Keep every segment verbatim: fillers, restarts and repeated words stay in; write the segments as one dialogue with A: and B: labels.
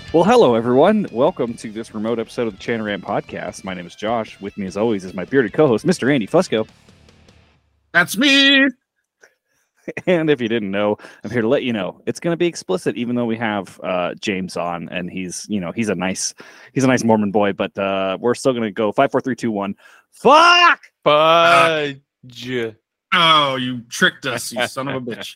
A: Well, hello, everyone. Welcome to this remote episode of the Chanarant Podcast. My name is Josh. With me, as always, is my bearded co-host, Mister Andy Fusco.
B: That's me.
A: And if you didn't know, I'm here to let you know it's going to be explicit, even though we have uh, James on, and he's, you know, he's a nice, he's a nice Mormon boy. But uh, we're still going to go five, four, three, two, one. Fuck!
C: Fudge.
B: Oh, you tricked us, you son of a bitch.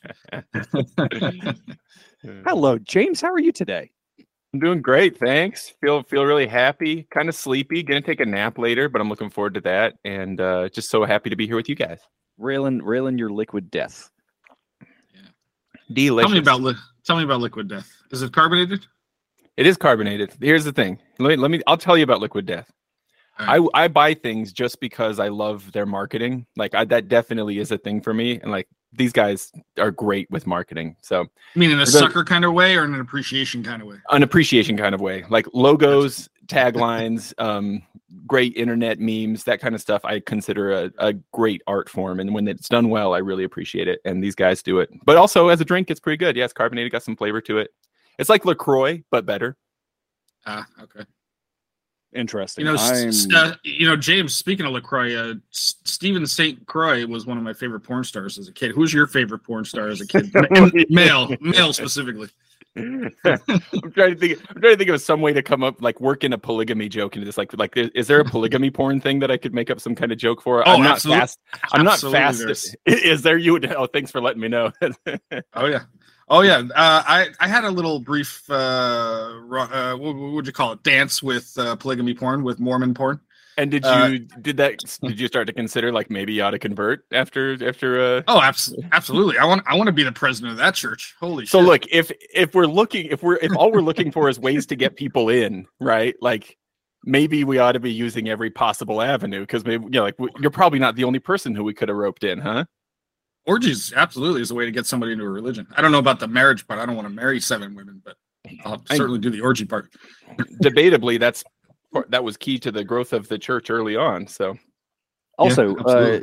A: Hello, James. How are you today?
C: I'm doing great, thanks. Feel feel really happy, kind of sleepy. Gonna take a nap later, but I'm looking forward to that, and uh, just so happy to be here with you guys.
A: Railing, railing your liquid death.
B: Yeah.
C: Delicious.
B: Tell me about li- tell me about liquid death. Is it carbonated?
C: It is carbonated. Here's the thing. Let me, let me. I'll tell you about liquid death. Right. I I buy things just because I love their marketing. Like I, that definitely is a thing for me, and like these guys are great with marketing. So,
B: I mean, in a sucker kind of way or in an appreciation kind of way?
C: An appreciation kind of way, like logos, taglines, um, great internet memes, that kind of stuff. I consider a, a great art form, and when it's done well, I really appreciate it. And these guys do it. But also as a drink, it's pretty good. Yeah, it's carbonated, got some flavor to it. It's like LaCroix, but better.
B: Ah, okay.
A: Interesting.
B: You know, uh, you know, James. Speaking of LaCroix, uh, S- Stephen Saint Croix was one of my favorite porn stars as a kid. Who's your favorite porn star as a kid? male, male specifically.
C: I'm trying to think. I'm trying to think of some way to come up, like work in a polygamy joke into this. Like, like, is there a polygamy porn thing that I could make up some kind of joke for?
B: Oh,
C: I'm not
B: absolutely.
C: fast. I'm
B: absolutely
C: not fast.
B: There's.
C: Is there? You? Oh, thanks for letting me know.
B: Oh yeah. Oh yeah, uh, I I had a little brief uh, uh what, what would you call it dance with uh, polygamy porn with Mormon porn.
C: And did you uh, did that? Did you start to consider like maybe you ought to convert after after? Uh...
B: Oh, absolutely, absolutely. I want I want to be the president of that church. Holy
C: so
B: shit!
C: So look, if if we're looking, if we're if all we're looking for is ways to get people in, right? Like maybe we ought to be using every possible avenue because maybe you know, like you're probably not the only person who we could have roped in, huh?
B: Orgies absolutely is a way to get somebody into a religion. I don't know about the marriage part. I don't want to marry seven women, but I'll I, certainly do the orgy part.
C: Debatably, that's that was key to the growth of the church early on. So,
A: also,
B: yeah,
A: uh,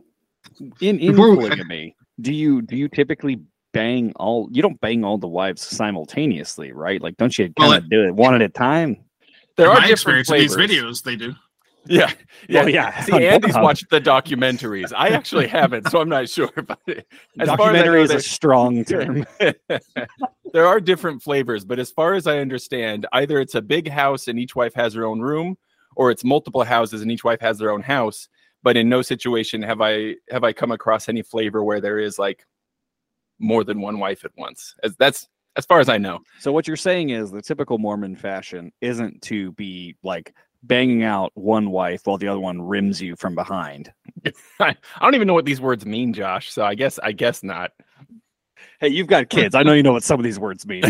A: in in polygamy, do you do you typically bang all? You don't bang all the wives simultaneously, right? Like, don't you kind of well, do it one at a time?
B: There are different flavors. In these videos, they do.
C: Yeah, yeah,
A: well, yeah.
C: See, Andy's watched the documentaries. I actually haven't, so I'm not sure about it.
A: As Documentary is a strong term.
C: There are different flavors, but as far as I understand, either it's a big house and each wife has her own room, or it's multiple houses and each wife has their own house. But in no situation have I have I come across any flavor where there is like more than one wife at once. As that's as far as I know.
A: So what you're saying is the typical Mormon fashion isn't to be like banging out one wife while the other one rims you from behind.
C: I don't even know what these words mean, Josh. So I guess I guess not.
A: Hey, you've got kids. I know you know what some of these words mean.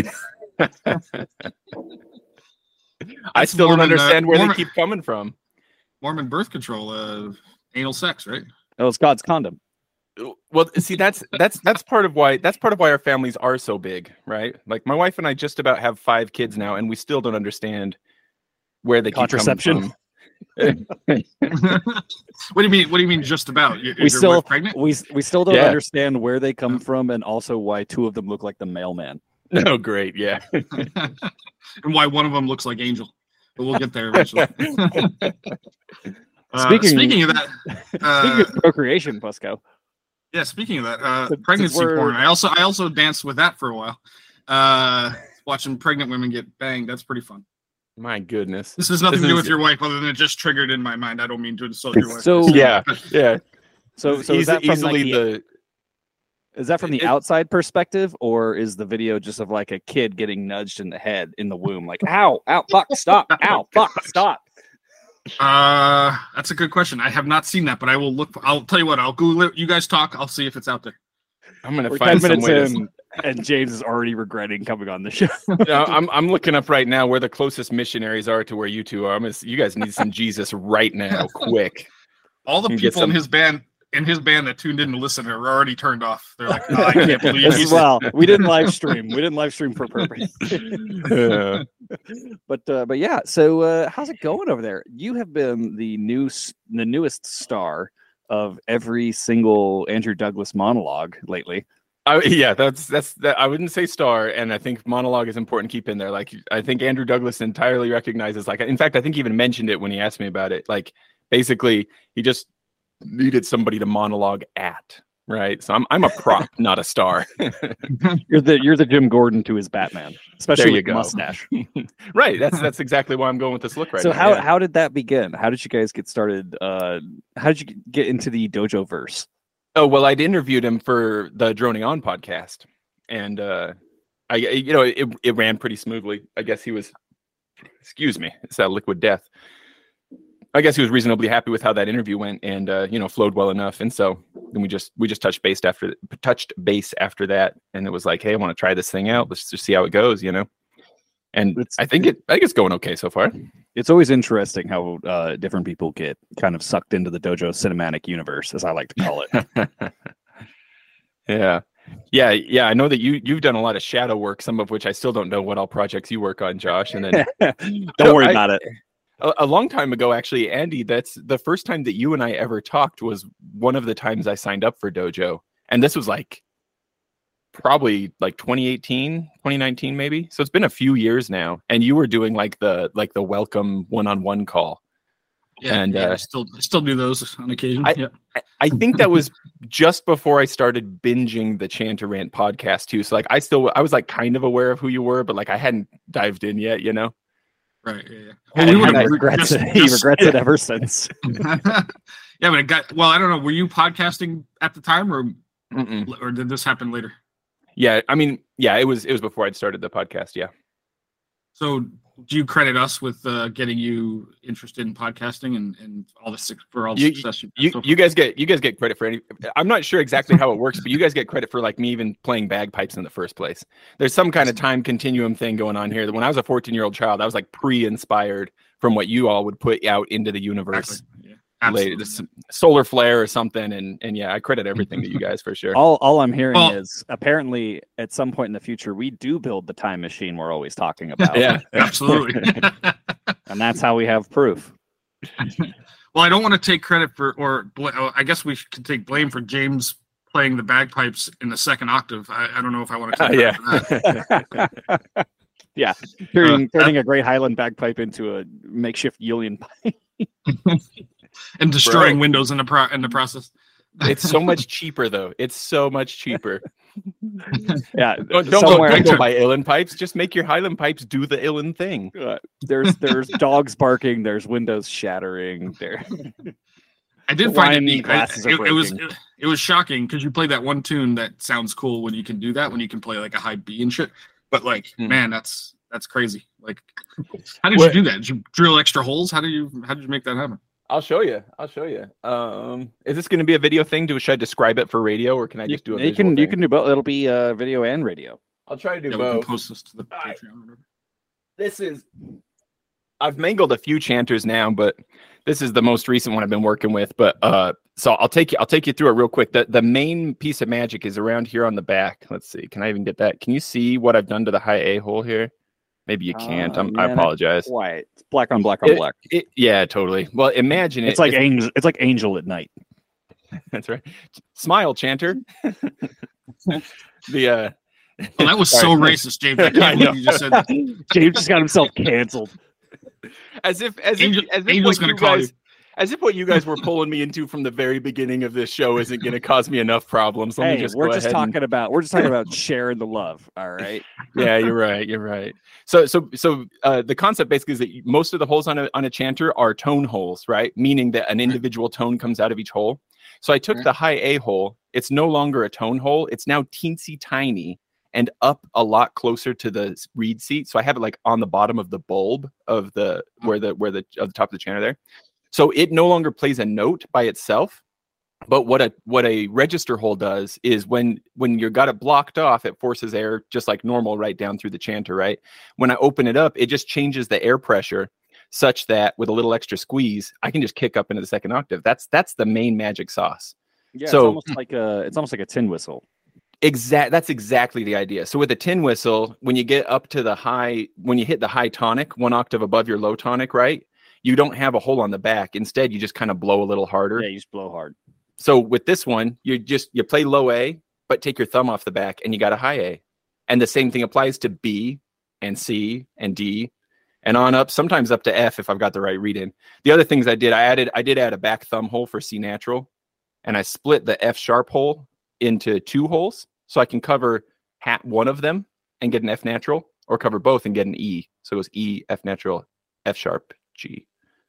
C: I still
B: Mormon,
C: don't understand
B: uh,
C: where
B: Mormon,
C: they keep coming from.
B: Mormon birth control, uh, anal sex, right?
A: Oh, it's God's condom.
C: Well, see, that's that's that's part of why that's part of why our families are so big, right? Like my wife and I just about have five kids now, and we still don't understand where they
A: contraception.
C: Keep coming from.
B: What do you mean? What do you mean? Just about? Is
A: we still
B: pregnant?
A: we we still don't
C: yeah.
A: understand where they come from, and also why two of them look like the mailman.
C: No, great, yeah,
B: and why one of them looks like Angel. But we'll get there eventually. uh,
A: speaking,
B: speaking of that, uh,
A: speaking of procreation, Fusco.
B: Yeah, speaking of that, uh, pregnancy porn. I also I also danced with that for a while. Uh, watching pregnant women get banged. That's pretty fun.
C: My goodness.
B: This has nothing
C: this
B: to do
C: is...
B: with your wife, other than it just triggered in my mind. I don't mean to insult your wife.
A: So
C: yeah, yeah.
A: So so is that from
C: easily
A: like
C: the,
A: the is that from the
C: it,
A: outside perspective, or is the video just of like a kid getting nudged in the head in the womb, like ow, ow, fuck, stop, ow, fuck, stop?
B: Uh, that's a good question. I have not seen that, but I will look. I'll tell you what. I'll Google it. You guys talk. I'll see if it's out there.
C: I'm gonna
A: We're
C: find
A: ten
C: some
A: minutes
C: way
A: in, to... and James is already regretting coming on the show.
C: No, I'm I'm looking up right now where the closest missionaries are to where you two are. I'm gonna, you guys need some Jesus right now, quick.
B: All the people
C: some...
B: in his band in his band that tuned in to listen are already turned off. They're like, oh, I can't believe
A: he's well. We didn't live stream. We didn't live stream for purpose.
C: Yeah.
A: But uh, but yeah. So uh, how's it going over there? You have been the new the newest star of every single Andrew Douglas monologue lately.
C: I, yeah, that's that's that. I wouldn't say star, and I think monologue is important to keep in there. Like I think Andrew Douglas entirely recognizes. Like in fact, I think he even mentioned it when he asked me about it. Like basically, he just needed somebody to monologue at. Right, so I'm I'm a prop, not a star.
A: You're the you're the Jim Gordon to his Batman, especially
C: There you
A: with the
C: go.
A: mustache.
C: Right, that's that's exactly why I'm going with this look right
A: So
C: now.
A: how
C: yeah.
A: how did that begin? How did you guys get started? Uh, how did you get into the dojo verse?
C: Oh well, I'd interviewed him for the Droning On podcast, and uh, I you know it it ran pretty smoothly. I guess he was, excuse me, it's that liquid death. I guess he was reasonably happy with how that interview went, and uh, you know, flowed well enough. And so then we just we just touched base after touched base after that, and it was like, hey, I want to try this thing out. Let's just see how it goes, you know. And
A: It's-
C: I think it I think it's going okay so far.
A: It's always interesting how uh, different people get kind of sucked into the dojo cinematic universe, as I like to call it.
C: yeah. Yeah, yeah, I know that you you've done a lot of shadow work, some of which I still don't know what all projects you work on, Josh. And then
A: Don't worry
C: I-
A: about it.
C: a, a long time ago, actually, Andy, that's the first time that you and I ever talked was one of the times I signed up for Dojo. And this was like probably like twenty eighteen, twenty nineteen, maybe. So it's been a few years now. And you were doing like the like the welcome one-on-one call.
B: Yeah,
C: And,
B: yeah,
C: uh,
B: I still I still do those on occasion.
C: I-
B: yeah.
C: I- I think that was just before I started binging the Chanter Rant podcast too. So like I still I was like kind of aware of who you were, but like I hadn't dived in yet, you know.
B: Right. Yeah. yeah.
C: And
B: we
C: he
B: would've
A: he
C: I-
A: regrets
B: just-
A: it. He
B: just-
A: regrets it ever since.
B: yeah, but it got well. I don't know. Were you podcasting at the time, or
C: Mm-mm.
B: or did this happen later?
C: Yeah, I mean, yeah, it was it was before I'd started the podcast. Yeah.
B: So, do you credit us with uh, getting you interested in podcasting and, and all the suc- for all the
C: You-
B: success you've had
C: You
B: so far?
C: you guys get you guys get credit for any. I'm not sure exactly how it works, but you guys get credit for like me even playing bagpipes in the first place. There's some kind of time continuum thing going on here. That when I was a fourteen year old child, I was like pre-inspired from what you all would put out into the universe.
B: Exactly. Yeah,
C: Later,
B: absolutely.
C: this solar flare or something, and and yeah, I credit everything to you guys for sure.
A: All all I'm hearing
B: Well-
A: is apparently at some point in the future we do build the time machine we're always talking about.
C: Yeah.
B: Absolutely.
A: And that's how we have proof.
B: Well, I don't want to take credit for, or bl- oh, I guess we could take blame for James playing the bagpipes in the second octave. I, I don't know if I want to
C: Uh,
B: take
C: yeah.
B: credit for that.
A: Yeah. Turning
B: Uh,
A: turning a great Highland bagpipe into a makeshift Yulian pipe.
B: And destroying
C: Bro.
B: windows in the pro- in the process.
C: It's so much cheaper though. It's so much cheaper.
A: Yeah.
C: Don't, don't go,
A: somewhere
C: don't go buy Illan pipes. Just make your Highland pipes do the Illan thing.
A: uh, there's there's dogs barking, there's windows shattering. There
B: I did
A: The
B: find it
A: wine
B: neat. I-
A: glasses are
B: it, it was
A: breaking.
B: it, it was shocking because you play that one tune that sounds cool when you can do that, when you can play like a high B and shit. But like,
C: Hmm.
B: man, that's that's crazy. Like, how did
C: What-
B: you do that? Did you drill extra holes? How did you how did you make that happen?
C: I'll show you. I'll show you. Um, is this going to be a video thing? Do should I describe it for radio, or can I
A: you,
C: just do a
A: you
C: visual
A: can you
C: thing?
A: can do both. It'll be uh, video and radio.
C: I'll try to do
B: Yeah, we can
C: both.
B: post this to the
C: All right.
B: Patreon or whatever.
C: This is. I've mangled a few chanters now, but this is the most recent one I've been working with. But uh, so I'll take you. I'll take you through it real quick. The the main piece of magic is around here on the back. Let's see. Can I even get that? Can you see what I've done to the high A hole here? Maybe you can't.
A: Uh,
C: I'm, I
A: man,
C: apologize.
A: White. It's black on black on
C: It-
A: black.
C: It, yeah, totally. Well, imagine it.
A: It's like angel. It's like Angel at night.
C: That's right. Smile, chanter. the uh
B: Well, that was so
C: Sorry.
B: racist, James. I
C: I
B: can't
C: know.
B: believe you just said that.
A: James just got himself canceled.
C: as if as
B: Angel-
C: if as if
B: Angel's
C: what
B: gonna
C: you
B: call
C: guys as if what you guys were pulling me into from the very beginning of this show isn't going to cause me enough problems. Let me
A: Hey,
C: just
A: we're
C: go
A: just
C: ahead and-
A: talking about we're just talking about sharing the love. All right.
C: yeah, you're right. You're right. So, so, so, uh, the concept basically is that you- most of the holes on a on a chanter are tone holes, right? Meaning that an individual tone comes out of each hole. So, I took
B: Mhm.
C: the high A hole. It's no longer a tone hole. It's now teensy tiny and up a lot closer to the s- reed seat. So, I have it like on the bottom of the bulb of the where the where the of the top of the chanter there. So, it no longer plays a note by itself. But what a what a register hole does is when when you got it blocked off, it forces air just like normal right down through the chanter, right? When I open it up, it just changes the air pressure such that with a little extra squeeze, I can just kick up into the second octave. That's that's the main magic sauce.
A: Yeah.
C: So-
A: it's almost like a it's almost like a tin whistle.
C: Exact that's exactly the idea. So with a tin whistle, when you get up to the high, when you hit the high tonic, one octave above your low tonic, right? You don't have a hole on the back. Instead, you just kind of blow a little harder.
A: Yeah, you just blow hard.
C: So with this one, you just you play low A, but take your thumb off the back and you got a high A. And the same thing applies to B and C and D and on up, sometimes up to F if I've got the right read in. The other things I did, I added, I did add a back thumb hole for C natural, and I split the F sharp hole into two holes so I can cover hat one of them and get an F natural, or cover both and get an E. So it goes E, F natural, F sharp, G.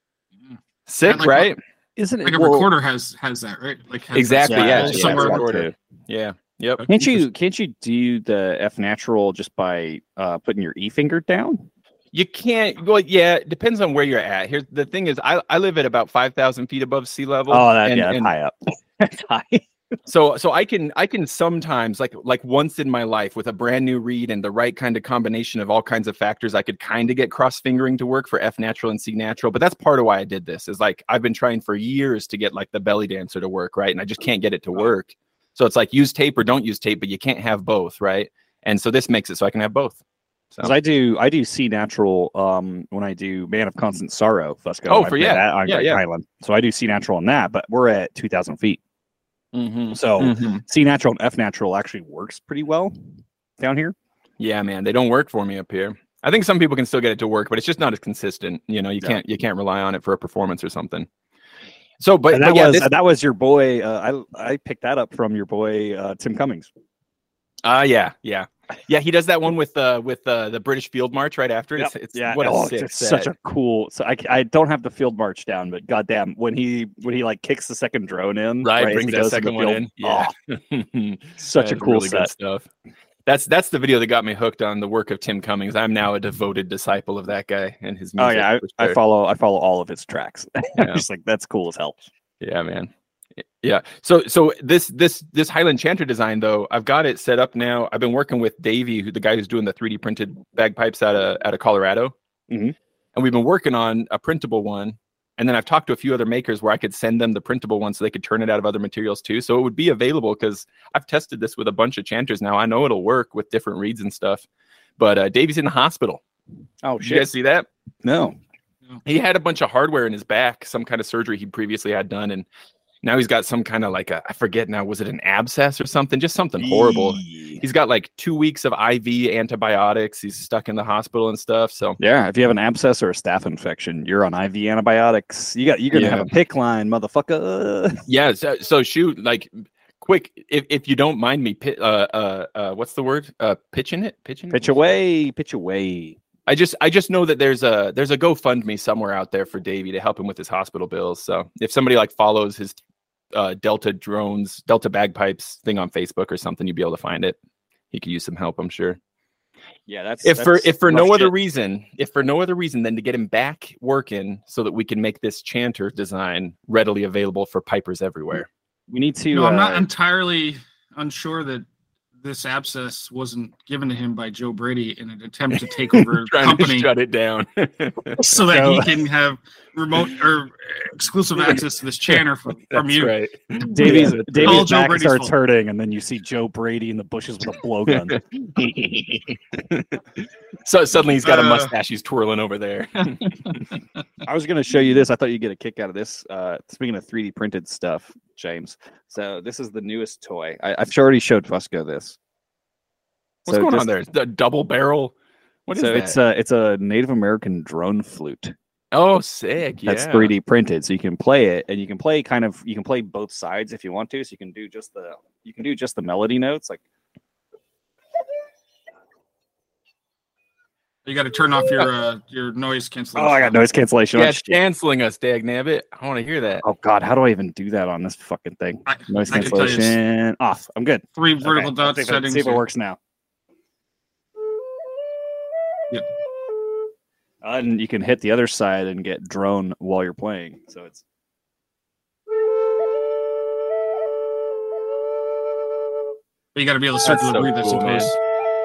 C: Sick,
B: like
C: right?
B: A,
A: Isn't it
B: like a
A: well,
B: recorder has has that, right? Like has
C: Exactly.
B: that
C: Yeah.
B: hole
C: yeah,
B: somewhere.
C: yeah,
A: Somewhere.
C: recorder. Yeah. Yep.
A: Can't you can't you do the F natural just by uh, putting your E finger down?
C: You can't. Well, yeah. It depends on where you're at. Here's the thing: is I, I live at about five thousand feet above sea level.
A: Oh, that,
C: and,
A: yeah, that's
C: and
A: high up. That's high.
C: so so I can I can sometimes like like once in my life with a brand new read and the right kind of combination of all kinds of factors, I could kind of get cross fingering to work for F natural and C natural. But that's part of why I did this. Is like I've been trying for years to get like the belly dancer to work, right? And I just can't get it to work. So it's like use tape or don't use tape, but you can't have both, right? And so this makes it so I can have both. So
A: I do I do C natural um when I do Man of Constant Sorrow, Fusco.
C: Oh,
A: I
C: for
A: play
C: yeah.
A: that on
C: Yeah,
A: Great
C: yeah.
A: Island. So I do C natural on that, but we're at two thousand feet.
C: Mhm.
A: So
C: Mhm.
A: C natural and F natural actually works pretty well down here.
C: Yeah, man, they don't work for me up here. I think some people can still get it to work, but it's just not as consistent. You know, you
A: Yeah.
C: can't you can't rely on it for a performance or something. So, but,
A: And that
C: but yeah,
A: was
C: this,
A: that was your boy. Uh, I I picked that up from your boy uh, Tim Cummings.
C: uh yeah, yeah, yeah. He does that one with uh with uh, the British Field March right after it.
A: Yep.
C: It's, it's
A: Yeah,
C: what a
A: oh,
C: sick
A: it's
C: set.
A: such a cool. So I, I don't have the field march down, but goddamn, when he when he like kicks the second drone in,
C: right,
A: as
C: brings
A: he
C: that
A: goes to the
C: second one
A: field,
C: in. Yeah,
A: oh, such a
C: That's
A: cool
C: really
A: set.
C: good stuff. That's that's the video that got me hooked on the work of Tim Cummings. I'm now a devoted disciple of that guy and his
A: Oh
C: music.
A: yeah,
C: for
A: I, I
C: sure.
A: follow I follow all of his tracks.
C: Yeah.
A: Just like that's cool as hell.
C: Yeah, man. Yeah. So so this this this Highland Chanter design though, I've got it set up now. I've been working with Davey, who the guy who's doing the three D printed bagpipes out of out of Colorado.
A: Mhm.
C: And we've been working on a printable one. And then I've talked to a few other makers where I could send them the printable one so they could turn it out of other materials too. So it would be available because I've tested this with a bunch of chanters now. I know it'll work with different reeds and stuff. But uh, Davey's in the hospital.
A: Oh
C: Did you guys see that?
A: No.
C: He had a bunch of hardware in his back, some kind of surgery he previously had done, and now he's got some kind of like a, I forget now, was it an abscess or something? Just something horrible.
A: Eee.
C: He's got like two weeks of I V antibiotics. He's stuck in the hospital and stuff. So
A: Yeah, if you have an abscess or a staph infection, you're on I V antibiotics. You got you're gonna
C: Yeah.
A: have a pick line, motherfucker.
C: yeah, so, so shoot, like quick, if, if you don't mind me, pi- uh, uh, uh, what's the word? Uh, pitching it, pitching,
A: Pitch
C: it?
A: away, pitch away.
C: I just I just know that there's a there's a GoFundMe somewhere out there for Davey to help him with his hospital bills. So if somebody like follows his uh, Delta drones, Delta bagpipes thing on Facebook or something, you'd be able to find it. He could use some help, I'm sure.
A: Yeah, that's
C: If for
A: that's
C: if for
A: rough
C: no other
A: shit.
C: reason, if for no other reason than to get him back working so that we can make this chanter design readily available for pipers everywhere.
A: we need to.
B: You know, I'm not
A: uh,
B: entirely unsure that this abscess wasn't given to him by Joe Brady in an attempt to take over the
C: Trying
B: company
C: to shut it down.
B: so that
A: So-
B: he can have remote or exclusive access to this chanter from, from
C: That's
B: you.
C: right.
A: Davies,
C: Yeah,
A: Davies'
B: All Joe
A: back
B: Brady's
A: starts
B: fault.
A: hurting, and then you see Joe Brady in the bushes with a blowgun.
C: So suddenly he's got a
B: Uh,
C: mustache he's twirling over there.
A: I was going to show you this. I thought you'd get a kick out of this. Uh, speaking of three D printed stuff, James. So this is the newest toy. I, I've already showed Fusco this.
C: What's
A: So
C: going
A: just-
C: on there? The double barrel. What is
A: so
C: that?
A: it's a it's a Native American drone flute.
C: oh, sick. Yeah.
A: That's three D printed, so you can play it, and you can play kind of you can play both sides if you want to. So you can do just the you can do just the melody notes, like
B: You got to turn off your uh, your noise cancellation.
A: oh, I got noise cancellation.
C: Yeah,
A: on
C: it's
A: shit.
C: canceling us, dag nabbit. I want to hear that.
A: Oh God, how do I even do that on this fucking thing?
B: I,
A: Noise
B: I can tell you it's
A: cancellation off. I'm good.
B: three vertical
A: Okay,
B: dot
A: let's see if it-
B: settings.
A: See if it
B: here.
A: works now.
B: Yep.
A: Uh, and you can hit the other side and get drone while you're playing. So it's
B: But you got to be able to circle
C: That's
B: the
C: so
B: breathe, I
C: cool, man.
B: suppose.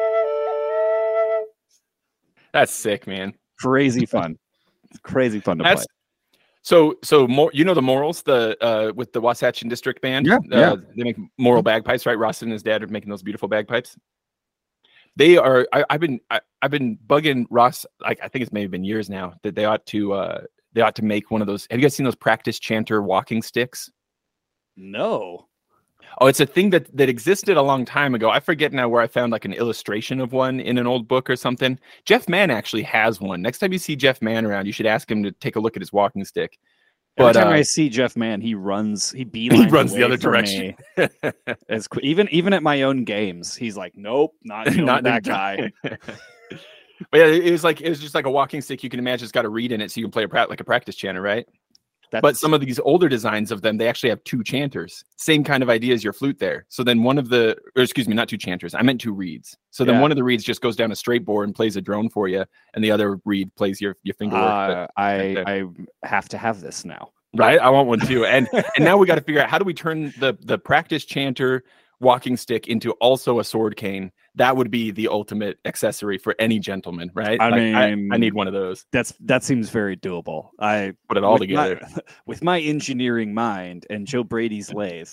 C: That's sick, man.
A: crazy fun. It's crazy fun to
C: That's
A: play.
C: so so more. You know the Morals, the uh with the Wasatch District Band.
A: Yeah,
C: uh,
A: yeah.
C: They make moral bagpipes, right? Ross and his dad are making those beautiful bagpipes. They are. I, I've been. I, I've been bugging Ross. Like I think it's maybe been years now that they ought to. uh They ought to make one of those. Have you guys seen those practice chanter walking sticks?
A: No.
C: Oh, it's a thing that that existed a long time ago. I forget now where I found like an illustration of one in an old book or something. Jeff Mann actually has one. Next time you see Jeff Mann around, you should ask him to take a look at his walking stick.
A: Every
C: But
A: time
C: uh,
A: I see Jeff Mann, he runs, he beelines
C: he runs the
A: away
C: other
A: from
C: direction.
A: me. As qu- even even at my own games, he's like, nope, not, dealing
C: Not
A: with that guy.
C: But yeah, it was like it was just like a walking stick. You can imagine it's got a reed in it, so you can play a pra- like a practice chanter, right?
A: That's,
C: But some of these older designs of them, they actually have two chanters. Same kind of idea as your flute there. So then one of the, or excuse me, not two chanters. I meant two reeds. So then
A: Yeah.
C: one of the reeds just goes down a straight board and plays a drone for you, and the other reed plays your your finger work.
A: uh, I
C: okay.
A: I have to have this now.
C: Right? I want one too. And and now we got to figure out how do we turn the the practice chanter walking stick into also a sword cane. That would be the ultimate accessory for any gentleman, right?
A: I
C: Like,
A: mean-
C: I, need one of those.
A: That's that seems very doable. I
C: Put it all
A: with
C: together.
A: my, with my engineering mind and Joe Brady's lathe,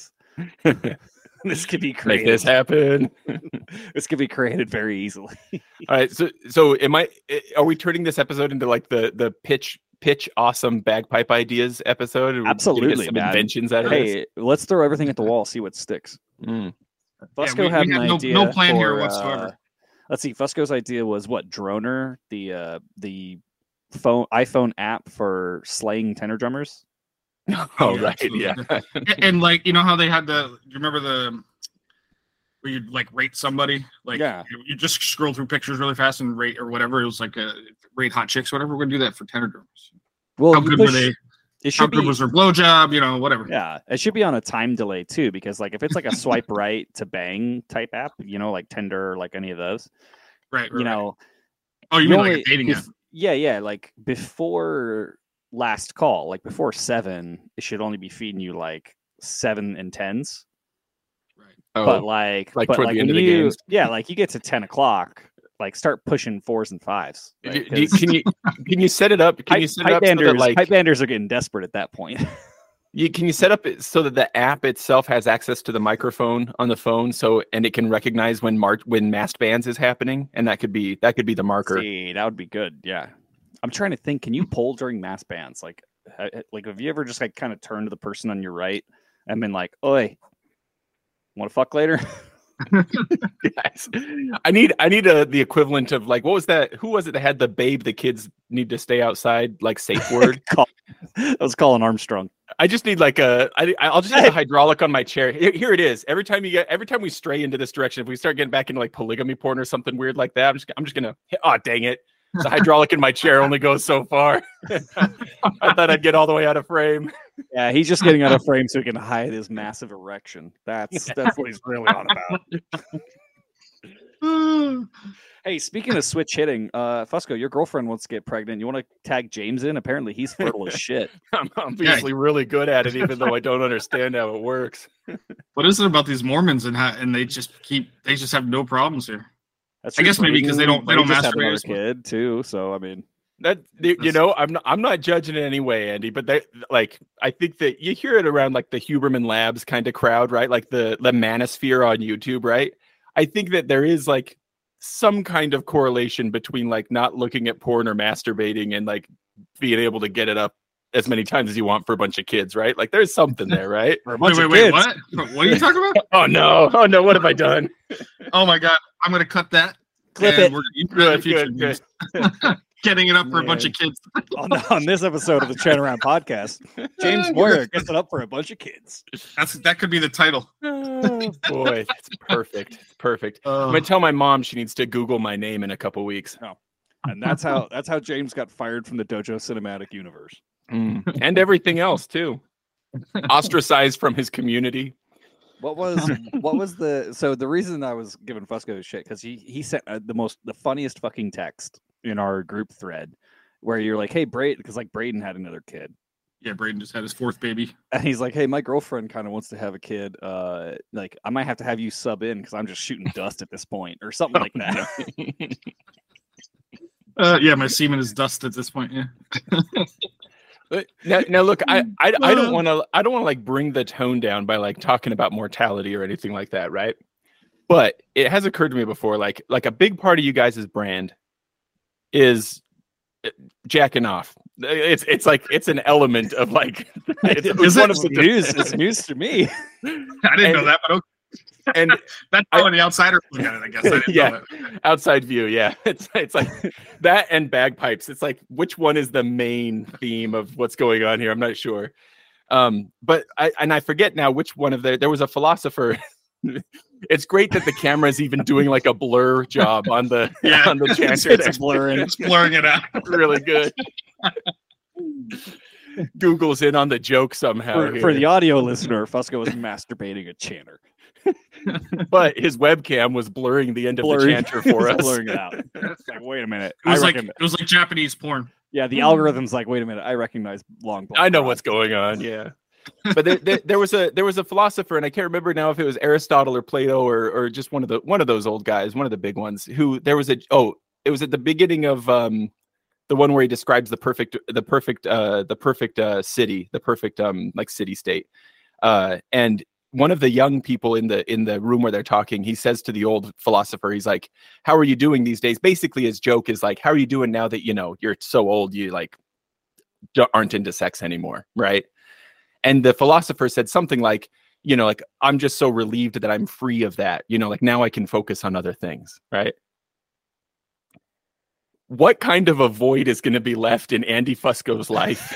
A: this could be
C: Make
A: created.
C: this happen.
A: This could be created very easily.
C: All right. So so am I are we turning this episode into like the the pitch pitch awesome bagpipe ideas episode? Are we gonna get
A: Absolutely,
C: some
A: man.
C: inventions out of this?
A: Hey, let's throw everything at the wall, see what sticks.
C: Mm.
A: Fusco
B: we- we
A: had an
B: have no-
A: idea.
B: no plan here
A: for,
B: whatsoever.
A: uh, let's see. Fusco's idea was what Droner, the uh, the phone iPhone app for slaying tenor drummers.
C: Oh,
B: Oh, yeah,
C: right.
B: absolutely.
C: Yeah.
B: and, and like you know how they had the you remember the where you'd like rate somebody like
A: Yeah.
B: you, you just scroll through pictures really fast and rate or whatever. It was like a rate hot chicks, whatever. We're gonna do that for tenor drummers.
A: Well,
B: How
A: you
B: good were
A: push-
B: they?
A: It
B: How
A: should
B: good
A: be.
B: was their blowjob? You know, whatever.
A: Yeah, it should be on a time delay too, because like if it's like a swipe right to bang type app, you know, like Tinder, like any of those,
B: Right. right
A: you
B: right.
A: know,
B: Oh, you
A: you
B: mean
A: only-
B: like a dating
A: bef-
B: app?
A: yeah, yeah, like before last call, like before seven, it should only be feeding you like seven and tens.
B: Right.
C: Oh,
A: But like,
C: like
A: but
C: toward the
A: like
C: end
A: when
C: of the
A: you,
C: games?
A: yeah, like you get to ten o'clock, like start pushing fours and fives.
C: do-
A: Right?
C: do you-
A: 'Cause
C: can you can you set it up? Can
A: pipe,
C: you set it
A: pipe
C: up so
A: banders,
C: that like
A: pipe banders are getting desperate at that point.
C: you can you set up it so that the app itself has access to the microphone on the phone, so and it can recognize when march when massed bands is happening, and that could be that could be the marker.
A: See, that would be good. Yeah, I'm trying to think. Can you poll during mass bands? Like, ha- like have you ever just like kind of turned to the person on your right and been like, "Oi, want to fuck later?"
C: Guys, I need I need a, the equivalent of like what was that? Who was it that had the babe? The kids need to stay outside like safe word.
A: Call, that was Colin Armstrong.
C: I just need like a I I'll just need a hydraulic on my chair. Here, here it is. Every time you get every time we stray into this direction, if we start getting back into like polygamy porn or something weird like that, I'm just I'm just gonna oh dang it. The hydraulic in my chair only goes so far. I thought I'd get all the way out of frame.
A: Yeah, he's just getting out of frame so he can hide his massive erection. That's that's what he's really on about. Hey, speaking of switch hitting, uh, Fusco, your girlfriend wants to get pregnant. You want to tag James in? Apparently, he's fertile as shit.
C: I'm obviously really good at it, even though I don't understand how it works.
B: What is it about these Mormons and how, and they just keep they just have no problems here?
A: That's
B: I
A: true.
B: guess maybe 'cause they don't- they
A: Brady
B: don't
A: just had
B: masturbate
A: another
B: as well.
A: kid too. So I mean,
C: That you
B: That's-
C: know, I'm not, I'm not judging in any way, Andy, but they like I think that you hear it around like the Huberman Labs kind of crowd, right? Like the the Manosphere on YouTube, right? I think that there is like some kind of correlation between like not looking at porn or masturbating and like being able to get it up as many times as you want for a bunch of kids, right? Like there's something there, right?
A: for a
B: Wait,
A: bunch
B: wait,
A: of
B: wait,
A: kids.
B: what? What are you talking about?
C: Oh no, oh no, what have I done?
B: Oh my god, I'm gonna cut that.
A: Clip
B: and
A: it.
B: We're gonna use that in
C: Good,
B: future
C: good,
B: news. Getting it up for a bunch
A: Man.
B: of kids.
A: on, on this episode of the Chat Around podcast, James Moyer gets it up for a bunch of kids.
B: That's that could be the title.
C: Oh, boy, that's perfect. Perfect. I'm
B: Uh,
C: gonna tell my mom she needs to Google my name in a couple weeks.
A: And that's how that's how James got fired from the Dojo Cinematic Universe.
C: Mm. And everything else too. Ostracized from his community.
A: What was what was the so the reason I was giving Fusco shit because he he sent uh, the most the funniest fucking text in our group thread where you're like, hey Braden, because like Braden had another kid
B: yeah, Braden just had his fourth baby.
A: and he's like, hey, my girlfriend kind of wants to have a kid. Uh, like I might have to have you sub in because I'm just shooting dust at this point or something like that.
B: Uh, yeah, my semen is dust at this point. Yeah.
C: But now, now look, I, I, I don't want to, I don't want to like bring the tone down by like talking about mortality or anything like that, right? But it has occurred to me before, like, like a big part of you guys' brand is jacking off, It's it's like it's an element of like it's, it's
B: Is
C: one
B: it
C: of the
A: news. It's news to me.
B: I didn't
C: And-
B: know that, but okay.
C: and
B: That's how the outsider look at it, I guess. I didn't
C: Yeah.
B: know that.
C: outside view. Yeah, it's it's like that and bagpipes. It's like which one is the main theme of what's going on here? I'm not sure. Um, but I and I forget now which one of the there was a philosopher. It's great that the camera is even doing like a blur job on the
B: Yeah.
C: on the chanter.
A: It's
C: there.
A: blurring.
B: It's blurring it out.
C: Really good. Google's in on the joke somehow.
A: For,
C: here.
A: for the audio listener, Fusco was masturbating a chanter.
C: But his webcam was blurring the end of
A: Blurring-
C: the chanter for
A: It's
C: us.
A: blurring it out. It's like, wait a minute.
B: It was
A: I
B: like
A: reckon,
B: it was like Japanese porn.
A: yeah, the algorithm's like, wait a minute. I recognize long.
C: I know what's going on. Yeah. But there, there, there was a there was a philosopher, and I can't remember now if it was Aristotle or Plato or or just one of the one of those old guys, one of the big ones. Who there was a oh, it was at the beginning of um the one where he describes the perfect the perfect uh the perfect uh city, the perfect um like city state. Uh and one of the young people in the in the room where they're talking, he says to the old philosopher, he's like, "How are you doing these days?" Basically, his joke is like, "How are you doing now that you know you're so old, you like d- aren't into sex anymore, right?" And the philosopher said something like, you know, like, "I'm just so relieved that I'm free of that. You know, like now I can focus on other things, right?" What kind of a void is going to be left in Andy Fusco's life?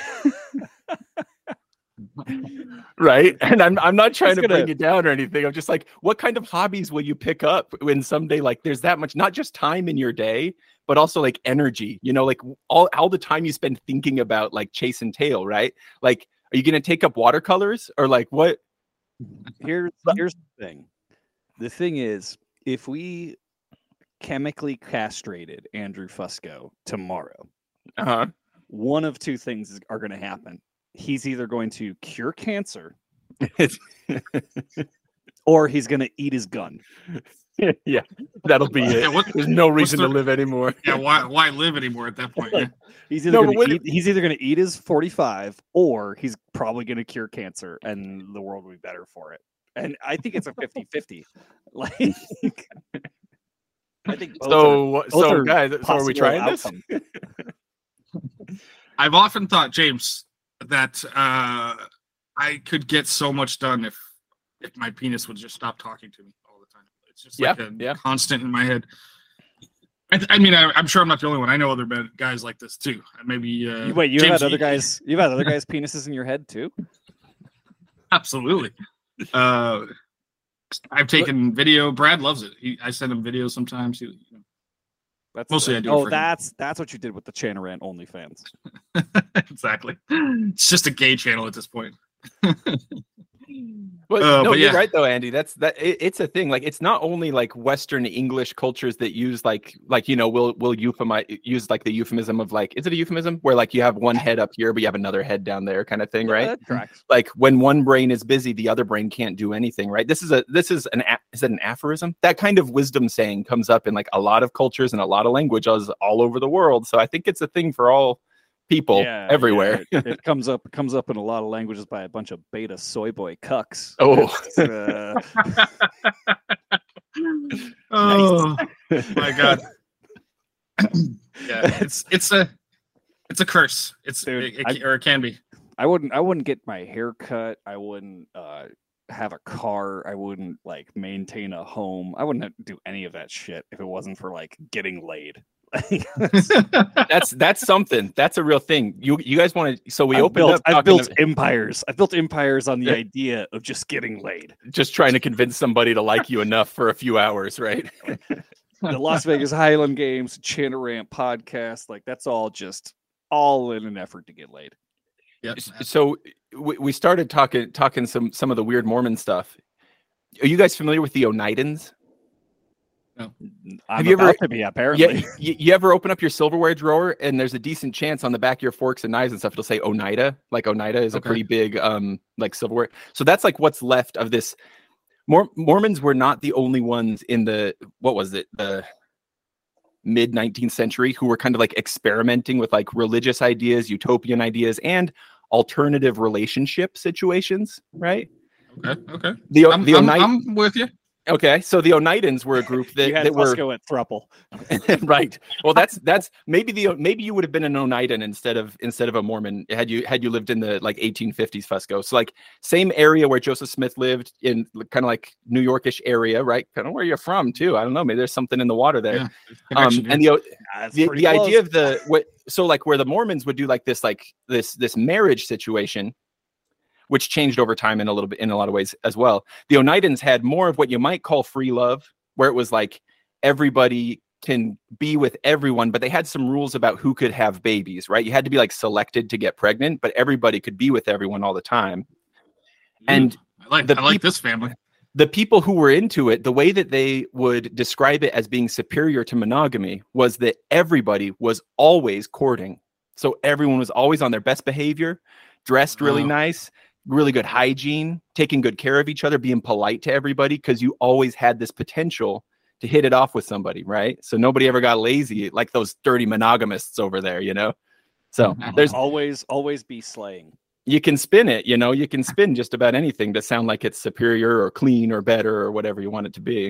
C: Right? And I'm I'm not trying
A: He's
C: to
A: gonna-
C: bring you down or anything. I'm just like, what kind of hobbies will you pick up when someday like there's that much, not just time in your day, but also like energy, you know, like all, all the time you spend thinking about like chase and tail, right? Like, are you going to take up watercolors or like what?
A: Here's here's the thing. The thing is, if we chemically castrated Andrew Fusco tomorrow,
C: Uh-huh.
A: one of two things is- are going to happen. He's either going to cure cancer or he's going to eat his gun.
C: Yeah, that'll be it.
B: Yeah, what-
C: There's no reason
B: the-
C: to live anymore.
B: Yeah, why why live anymore at that point? Yeah.
A: He's either
C: No,
A: going
C: but
A: to
C: what
A: eat, he's either going to eat his forty-five or he's probably going to cure cancer and the world will be better for it. And I think it's a fifty-fifty. Like I think both are-
C: So,
A: both
C: so
A: are
C: guys, so are we
A: possible
C: trying this?
A: outcomes.
B: I've often thought, James, that uh, I could get so much done if if my penis would just stop talking to me all the time. It's just like
C: Yeah,
B: a
C: yeah.
B: constant in my head. I, I mean, I, I'm sure I'm not the only one. I know other men- guys like this too. Maybe uh,
A: You- Wait, you
B: James,
A: had other guys? You've had other guys' penises in your head too?
B: Absolutely. Uh, I've taken video. Brad loves it. He, I send him videos sometimes. He,
A: That's
B: Mostly I do it
A: Oh,
B: for him.
A: that's that's what you did with the Chanarant OnlyFans.
B: exactly. It's just a gay channel at this point.
C: But,
B: Uh,
C: no,
B: but
C: you're
B: yeah.
C: right though, Andy. That's that. It, it's a thing. Like, it's not only like Western English cultures that use like like you know will will euphemize use like the euphemism of like is it a euphemism where like you have one head up here but you have another head down there kind of thing,
A: Yeah,
C: right?
A: that tracks.
C: Like when one brain is busy, the other brain can't do anything, right? This is a this is an a- is it an aphorism? That kind of wisdom saying comes up in like a lot of cultures and a lot of languages all over the world. So I think it's a thing for all people
A: Yeah,
C: everywhere.
A: yeah, it, it comes up comes up in a lot of languages by a bunch of beta soy boy cucks.
C: Oh.
A: It's, uh,
B: Oh my god. Yeah, it's it's a it's a curse. It's
A: Dude,
B: it, it,
A: I-
B: or it can be.
A: I wouldn't I wouldn't get my hair cut. I wouldn't uh, have a car. I wouldn't like maintain a home. I wouldn't do any of that shit if it wasn't for like getting laid.
C: That's that's something. That's a real thing. You you guys want to? So we
A: I've
C: opened
A: built,
C: up.
A: I've
C: talking
A: built
C: to-
A: empires. I've built empires on the
C: Yeah.
A: idea of just getting laid.
C: just trying to convince somebody to like you enough for a few hours, right?
A: The Las Vegas Highland Games, Chanarant podcast, like that's all just all in an effort to get laid.
B: Yep.
C: So we, we started talking talking some some of the weird Mormon stuff. Are you guys familiar with the Onidans?
A: I'm
C: you ever-
A: about to be apparently.
C: Yeah, you, you ever open up your silverware drawer and there's a decent chance on the back of your forks and knives and stuff it'll say Oneida. Like Oneida is a
B: Okay.
C: pretty big um like silverware. So that's like what's left of this. Mor- Mormons were not the only ones in the what was it the mid nineteenth century who were kind of like experimenting with like religious ideas, utopian ideas, and alternative relationship situations. Right?
B: Okay, okay.
C: The
B: I'm,
C: the
B: I'm,
C: Oneida.
B: I'm with you.
C: Okay, so the Oneidas were a group that,
A: you had
C: that were
A: Fusco at thruple.
C: right. Well, that's that's maybe the maybe you would have been an Oneidan instead of instead of a Mormon had you had you lived in the like eighteen fifties Fusco. So like same area where Joseph Smith lived in kind of like New Yorkish area, right? Kind of where you're from too. I don't know. Maybe there's something in the water there.
B: Yeah,
C: um, and the
A: yeah,
C: the, the idea of the what so like where the Mormons would do like this like this this marriage situation, which changed over time in a little bit in a lot of ways as well. The Oneidans had more of what you might call free love, where it was like everybody can be with everyone, but they had some rules about who could have babies, right? You had to be like selected to get pregnant, but everybody could be with everyone all the time. And
B: I like
C: the
B: I like
C: peop-
B: this family.
C: The people who were into it, the way that they would describe it as being superior to monogamy was that everybody was always courting. So everyone was always on their best behavior, dressed really
B: Wow.
C: nice, really good hygiene, taking good care of each other, being polite to everybody, because you always had this potential to hit it off with somebody, right? So nobody ever got lazy like those dirty monogamists over there, you know? So there's
A: always, always be slaying.
C: You can spin it, you know, you can spin just about anything to sound like it's superior or clean or better or whatever you want it to be.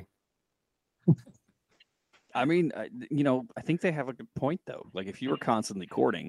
A: I mean, I- you know, I think they have a good point though. Like if you were constantly courting,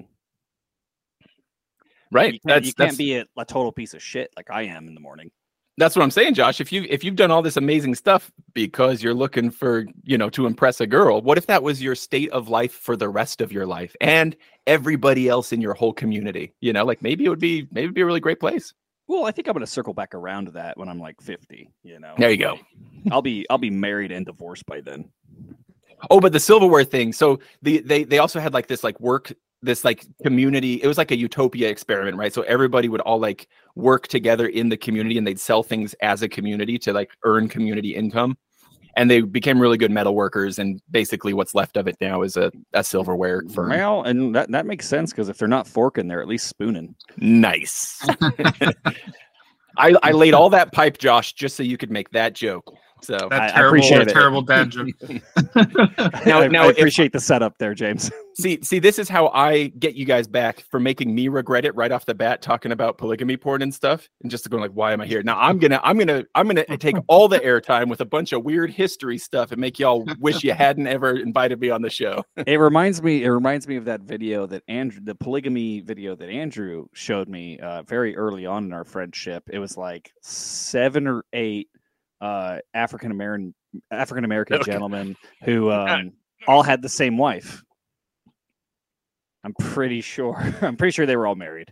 C: Right.
A: you can't,
C: That's
A: you
C: that's
A: can't be a, a total piece of shit like I am in the morning.
C: that's what I'm saying, Josh. If you if you've done all this amazing stuff because you're looking for, you know, to impress a girl, what if that was your state of life for the rest of your life and everybody else in your whole community? You know, like maybe it would be maybe it'd be a really great place.
A: Well, I think I'm going to circle back around to that when I'm like fifty, you know.
C: There you go.
A: I'll be I'll be married and divorced by then.
C: Oh, but the silverware thing. So the they they also had like this like work this like community. It was like a utopia experiment, right? So everybody would all like work together in the community and they'd sell things as a community to like earn community income. And they became really good metal workers. And basically what's left of it now is a, a silverware firm.
A: Well, and that, that makes sense because if they're not forking, they're at least spooning.
C: Nice. I, I laid all that pipe, Josh, just so you could make that joke. So
B: That
A: I- I
B: terrible,
A: appreciate it.
B: terrible dad joke.
C: now,
A: I,
C: now
A: I
C: if-
A: appreciate the setup there, James.
C: See, see, this is how I get you guys back for making me regret it right off the bat, talking about polygamy porn and stuff, and just going like, "Why am I here?" Now I'm gonna, I'm gonna, I'm gonna take all the airtime with a bunch of weird history stuff and make y'all wish you hadn't ever invited me on the show.
A: It reminds me. It reminds me of that video that Andrew, the polygamy video that Andrew showed me uh, very early on in our friendship. It was like seven or eight uh, African American African American
C: Okay.
A: gentlemen who um, all had the same wife. I'm pretty sure. I'm pretty sure they were all married.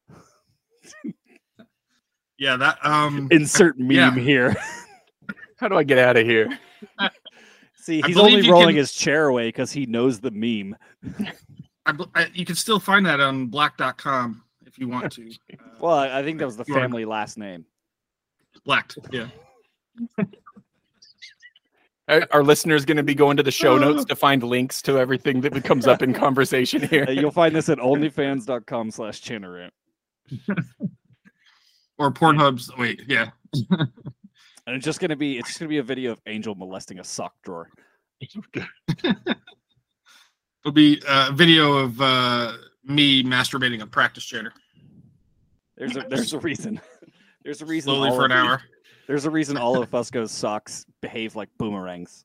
B: Yeah, that um
A: Insert meme
B: Yeah.
A: here.
C: How do I get out of here?
A: See,
B: I
A: he's
B: believe
A: only
B: you
A: rolling
B: can-
A: his chair away because he knows the meme.
B: I, bel- I, you can still find that on black dot com if you want to. Uh,
A: Well, I I think that was the
B: You wanna-
A: family last name.
B: Blacked, yeah.
C: Are, are listeners going to be going to the show notes to find links to everything that comes up in conversation here?
A: Uh, you'll find this at onlyfans.com slash Chinnerant.
B: Or Pornhub's. Wait, yeah.
A: And it's just gonna be it's just gonna be a video of Angel molesting a sock drawer.
B: It'll be a video of uh, me masturbating a practice chatter
A: There's a there's a reason. There's a reason
B: slowly
A: all
B: for an
A: of the-
B: hour.
A: There's a reason all of Fusco's socks behave like boomerangs.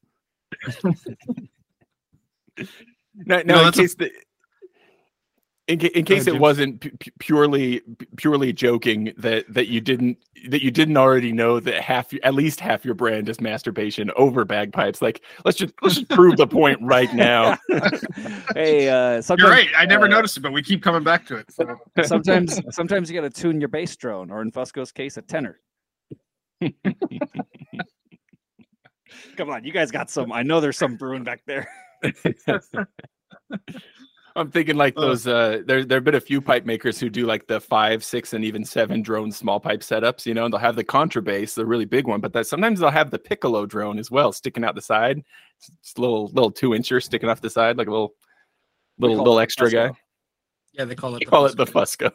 C: Now, now
B: No,
C: in
B: that's a-
C: case the, in, ca- in case it
B: James.
C: wasn't pu- pu- purely purely joking that that you didn't that you didn't already know that half at least half your brand is masturbation over bagpipes. Like let's just let's just prove the point right now.
A: Hey, uh, sometimes,
B: You're right. I never
A: uh,
B: noticed it, but we keep coming back to it. So.
A: sometimes sometimes you got to tune your bass drone, or in Fusco's case, a tenor. Come on, you guys got some. I know there's some brewing back there.
C: I'm thinking like
B: Uh.
C: those. Uh, there there have been a few pipe makers who do like the five, six, and even seven drone small pipe setups. You know, and they'll have the contrabass, the really big one, but that sometimes they'll have the piccolo drone as well, sticking out the side. It's a little little two incher sticking off the side, like a little
A: We
C: little
A: call
C: little
A: it
C: extra
A: Fusco.
C: guy.
B: Yeah, they call it.
C: They call it the Fusco.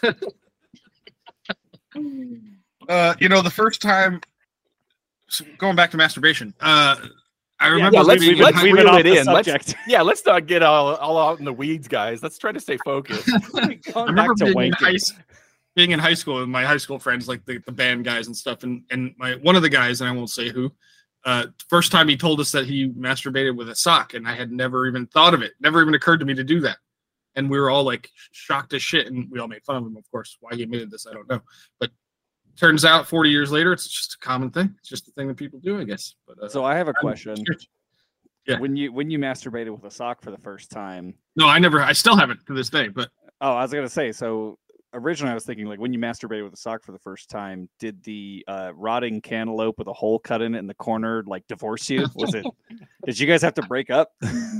B: Uh, you know, the first time so going back to masturbation, uh, I remember
C: yeah, let's-
B: being in
C: let's
B: high-
C: reel
A: Moving off
C: it
A: the
C: in. Let's-
A: subject.
C: Yeah, let's not get all, all out in the weeds, guys. Let's try to stay focused.
A: Going
B: I remember
A: back to
B: being in, high,
A: wanking.
B: s- being in high school with my high school friends, like the, the band guys and stuff, and and my one of the guys, and I won't say who, uh, first time he told us that he masturbated with a sock, and I had never even thought of it. Never even occurred to me to do that. And we were all like shocked as shit, and we all made fun of him, of course. Why he admitted this, I don't know. But turns out forty years later, it's just a common thing. It's just a thing that people do, I guess. But uh,
A: So I have a question.
B: Yeah.
A: When you when you masturbated with a sock for the first time.
B: No, I never. I still haven't to this day. But
A: oh, I was gonna say. So originally, I was thinking like when you masturbated with a sock for the first time, did the uh, rotting cantaloupe with a hole cut in it in the corner like divorce you? Was it? Did you guys have to break up?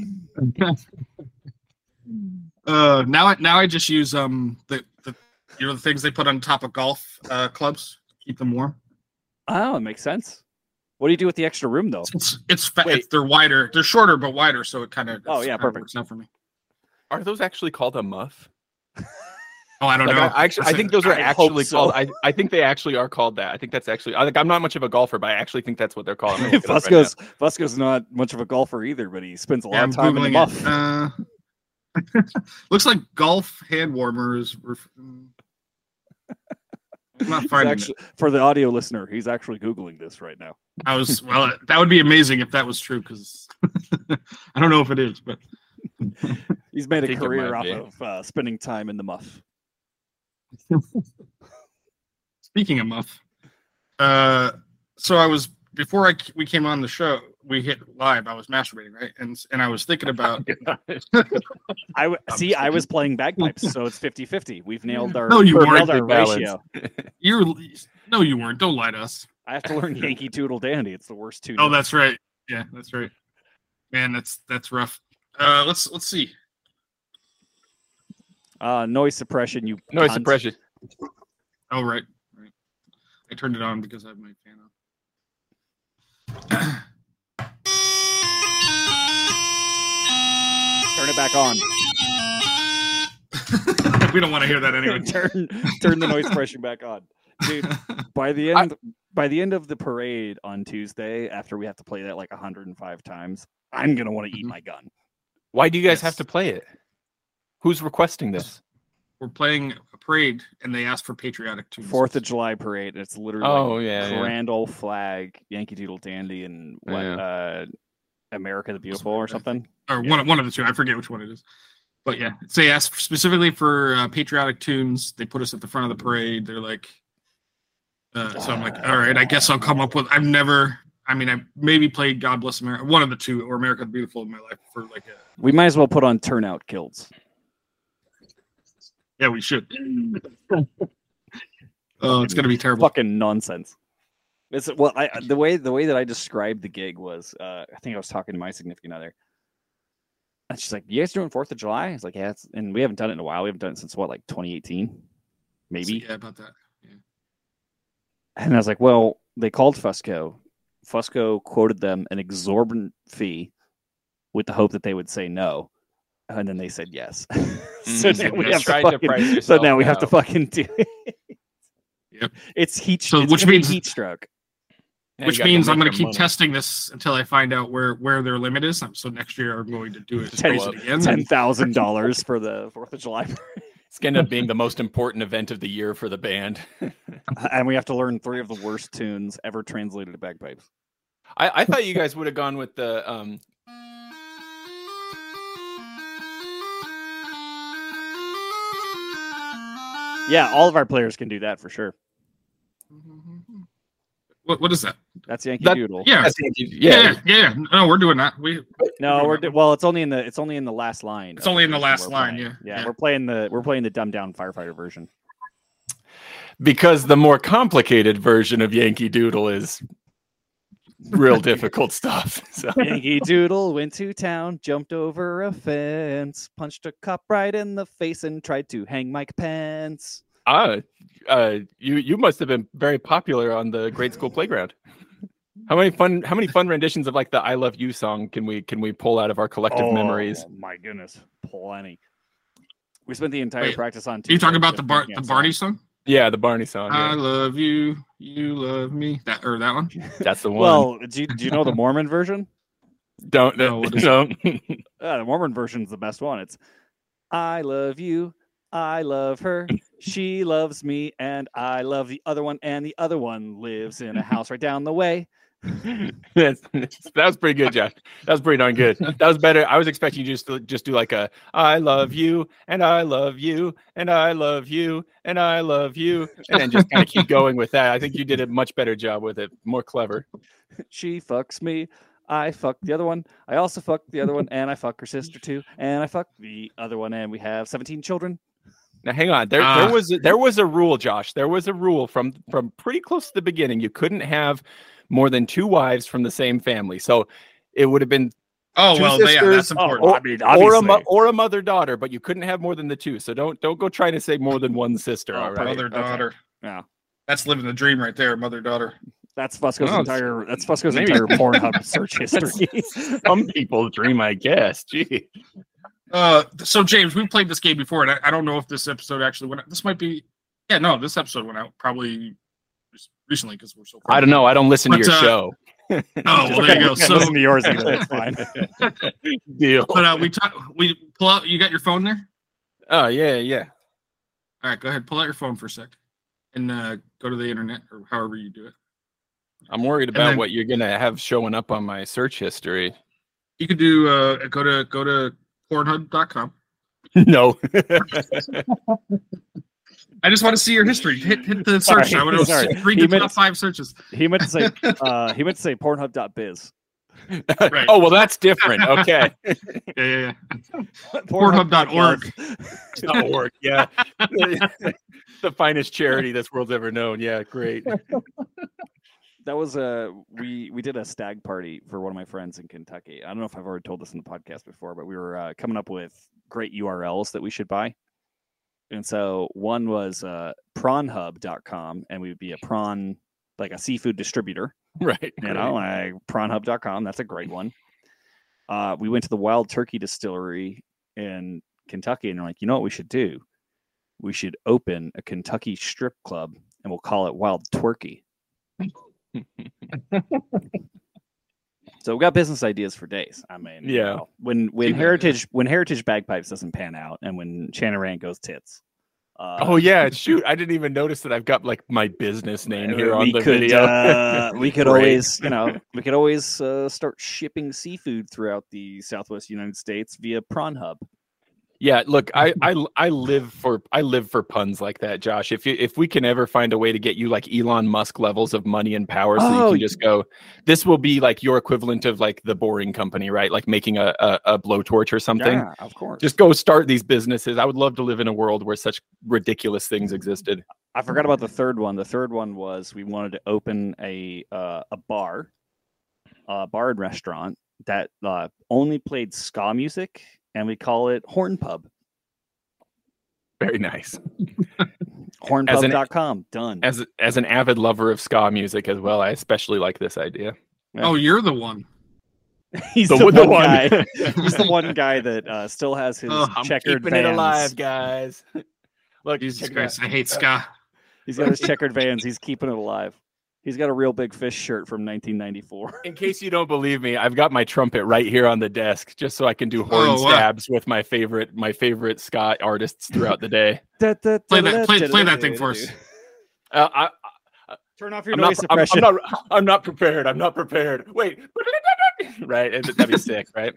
B: uh, now, I, now I just use um the, the you know the things they put on top of golf uh, clubs to keep them warm.
A: Oh, it makes sense. What do you do with the extra room though?
B: It's it's, fa- it's they're wider, they're shorter but wider, so it kind of
A: oh yeah, perfect.
B: Works out for me.
C: Are those actually called a muff?
B: Oh, I don't
C: like
B: know.
C: I, I actually, I think those are
A: I
C: actually
A: so.
C: called. I, I think they actually are called that. I think that's actually. I, like, I'm not much of a golfer, but I actually think that's what they're called.
A: Fusco's right Fusco's not much of a golfer either, but he spends a lot
B: yeah,
A: of time in the muff.
B: Uh, looks like golf hand warmers. I'm not finding
A: actually,
B: it.
A: For the audio listener, he's actually Googling this right now.
B: I was well. That would be amazing if that was true, because I don't know if it is, but
A: he's made a career off of uh, spending time in the muff.
B: Speaking of muff, uh, so I was before I we came on the show, we hit live. I was masturbating, right, and and I was thinking about.
A: I w- see. I was playing bagpipes, so it's fifty-fifty. We've nailed our
B: no, you
A: we've
B: weren't.
A: nailed our ratio.
B: You're no, you weren't. Don't lie to us.
A: I have to learn Yankee Doodle Dandy. It's the worst tune.
B: Oh, that's right. Yeah, that's right. Man, that's that's rough. Uh, let's let's see.
A: Uh, noise suppression. You
C: noise
A: cunt.
C: suppression.
B: Oh right, right. I turned it on because I have my fan on.
A: Turn it back on.
B: We don't want to hear that anyway.
A: turn turn the noise suppression back on, dude. By the end, I, by the end of the parade on Tuesday, after we have to play that like one hundred five times, I'm gonna want to eat my gun.
C: Why do you guys
B: yes.
C: have to play it? Who's requesting this?
B: We're playing a parade, and they asked for patriotic tunes.
A: Fourth of July parade. And it's literally
C: oh
A: like
C: yeah,
A: Grand
C: yeah.
A: Old Flag, Yankee Doodle Dandy, and what
C: yeah.
A: uh, America the Beautiful or something.
B: Or
A: yeah.
B: one one of the two. I forget which one it is. But yeah, so they asked specifically for uh, patriotic tunes. They put us at the front of the parade. They're like, uh, so I'm like, all right, I guess I'll come up with. I've never. I mean, I maybe played "God Bless America," one of the two, or "America the Beautiful" in my life for like a.
A: We might as well put on "Turnout Kills."
B: Yeah, we should. Oh, it's gonna be terrible.
A: Fucking nonsense. It's well, I the way the way that I described the gig was, uh, I think I was talking to my significant other, and she's like, "You guys doing Fourth of July?" I was like, "Yeah," it's, and we haven't done it in a while. We haven't done it since what, like twenty eighteen, maybe.
B: So, yeah, about that. Yeah.
A: And I was like, "Well, they called Fusco. Fusco quoted them an exorbitant fee, with the hope that they would say no." And then they said yes. so now we have to fucking, so now we have to fucking do it.
B: Yep.
A: It's heat.
B: So
A: it's
B: which means
A: heat stroke.
C: Yeah,
B: which means I'm going to keep money. testing this until I find out where, where their limit is. So next year I'm going to do it again.
A: Ten thousand dollars for the Fourth of July.
C: It's going to end up being the most important event of the year for the band.
A: And we have to learn three of the worst tunes ever translated to bagpipes.
C: I, I thought you guys would have gone with the. Um,
A: Yeah, all of our players can do that for sure.
B: What what is that?
A: That's Yankee
B: that,
A: Doodle.
B: Yeah.
C: That's Yankee,
B: yeah, yeah, yeah, yeah. No, we're doing that. We
A: no, we're do, well. It's only in the it's only in the last line.
B: It's only in the last line. Yeah.
A: yeah, yeah. We're playing the we're playing the dumbed down firefighter version.
C: Because the more complicated version of Yankee Doodle is real difficult stuff. So.
A: Yankee Doodle went to town, jumped over a fence, punched a cop right in the face, and tried to hang Mike Pence.
C: Ah, uh, you you must have been very popular on the grade school playground. How many fun how many fun renditions of like the "I Love You" song can we can we pull out of our collective
A: oh,
C: memories?
A: My goodness, plenty. We spent the entire
B: Wait,
A: practice on.
B: Are you talking about the Bar the Barney song?
C: Yeah, the Barney song. Yeah.
B: I love you, you love me. That or that one?
C: That's the one.
A: Well, do you, do you know the Mormon version?
C: Don't
B: no.
C: don't.
A: uh, the Mormon version's the best one. It's I love you, I love her, she loves me, and I love the other one, and the other one lives in a house right down the way.
C: That's, that was pretty good, Josh. That was pretty darn good. That was better. I was expecting you just to just do like a I love you and I love you and I love you and I love you and then just kind of keep going with that. I think you did a much better job with it. More clever.
A: She fucks me. I fuck the other one. I also fuck the other one, and I fuck her sister too, and I fuck the other one, and we have seventeen children.
C: Now, hang on. There, uh, there was a, there was a rule, Josh. There was a rule from from pretty close to the beginning. You couldn't have more than two wives from the same family. So it would have been
B: oh
C: two
B: well,
C: sisters,
B: yeah, that's important.
C: Or,
A: I mean,
C: or a mo- or a mother daughter, but you couldn't have more than the two. So don't don't go trying to say more than one sister.
A: Oh,
C: all right,
B: mother daughter.
A: Okay. Yeah,
B: that's living the dream right there. Mother daughter.
A: That's Fusco's
C: Oh,
A: entire. That's Fusco's
C: maybe-
A: entire Pornhub search history.
C: Some people's dream, I guess. Gee.
B: Uh, so James, we played this game before, and I, I don't know if this episode actually went out. This might be, yeah, no, this episode went out probably just recently because we're so.
C: I don't know. I don't listen
B: But,
C: to your
B: uh,
C: show.
B: Oh, well, there you go. So,
A: listen to yours either. It's fine.
C: Deal.
B: but uh, we talk. We pull out. You got your phone there?
C: Oh yeah, yeah.
B: All right, go ahead. Pull out your phone for a sec, and uh, go to the internet or however you do it.
C: I'm worried about
B: then-
C: what you're gonna have showing up on my search history.
B: You could do. Uh, go to go to Pornhub dot com.
C: No.
B: I just want to see your history. Hit hit the search.
A: Sorry,
B: I want to
A: sorry.
B: read
A: He
B: the
A: meant-
B: top five searches.
A: He meant to say. Uh, he meant to say Pornhub dot biz.
B: Right.
C: Oh well, that's different. Okay.
B: Yeah, yeah, yeah. Pornhub dot org.
C: Dot org. Yeah. The finest charity this world's ever known. Yeah, great.
A: That was a we we did a stag party for one of my friends in Kentucky. I don't know if I've already told this in the podcast before, but we were uh, coming up with great U R Ls that we should buy. And so one was uh, prawn hub dot com, and we would be a prawn, like a seafood distributor.
C: Right.
A: You
C: great.
A: know, like prawn hub dot com. That's a great one. Uh, we went to the Wild Turkey Distillery in Kentucky, and we're like, you know what we should do? We should open a Kentucky strip club, and we'll call it Wild Twerky. So we got business ideas for days. I mean, you
C: Yeah.
A: know, when when
C: Keep it,
A: heritage when heritage bagpipes doesn't pan out, and when Chanarant goes tits. Uh,
C: Oh yeah, shoot! I didn't even notice that I've got like my business name here on
A: we
C: the
A: could,
C: video.
A: uh, we could
C: Great.
A: always, you know, we could always uh, start shipping seafood throughout the Southwest United States via Prawn Hub.
C: Yeah, look, I, I I live for I live for puns like that, Josh. If you, if we can ever find a way to get you like Elon Musk levels of money and power, so
A: Oh,
C: you can just go, this will be like your equivalent of like the Boring Company, right? Like making a a, a blowtorch or something.
A: Yeah, of course.
C: Just go start these businesses. I would love to live in a world where such ridiculous things existed.
A: I forgot about the third one. The third one was we wanted to open a uh, a bar, a bar and restaurant that uh, only played ska music, and we call it Horn Pub.
C: Very nice.
A: horn
C: As
A: pub
C: an-
A: dot com. Done.
C: As as an avid lover of ska music as well, I especially like this idea.
A: Yeah.
B: Oh, you're the one.
A: He's
C: The-
A: the,
C: the
A: one,
C: one.
A: guy. He's the one guy that uh, still has his
B: Oh, I'm
A: checkered
C: Keeping it
A: Vans.
C: alive, guys. Look,
B: Jesus
C: check it
B: Christ,
C: out.
B: I hate ska.
A: He's got his checkered Vans. He's keeping it alive. He's got a Real Big Fish shirt from nineteen ninety-four.
C: In case you don't believe me, I've got my trumpet right here on the desk, just so I can do horn
B: Oh, wow.
C: stabs with my favorite my favorite ska artists throughout the day.
B: Play that, play, play that thing for us.
C: Uh, I,
A: Turn off your
C: I'm,
A: noise
C: not, I'm, I'm
A: suppression.
C: not. I'm not prepared. I'm not prepared. Wait. Right? That'd be sick, right?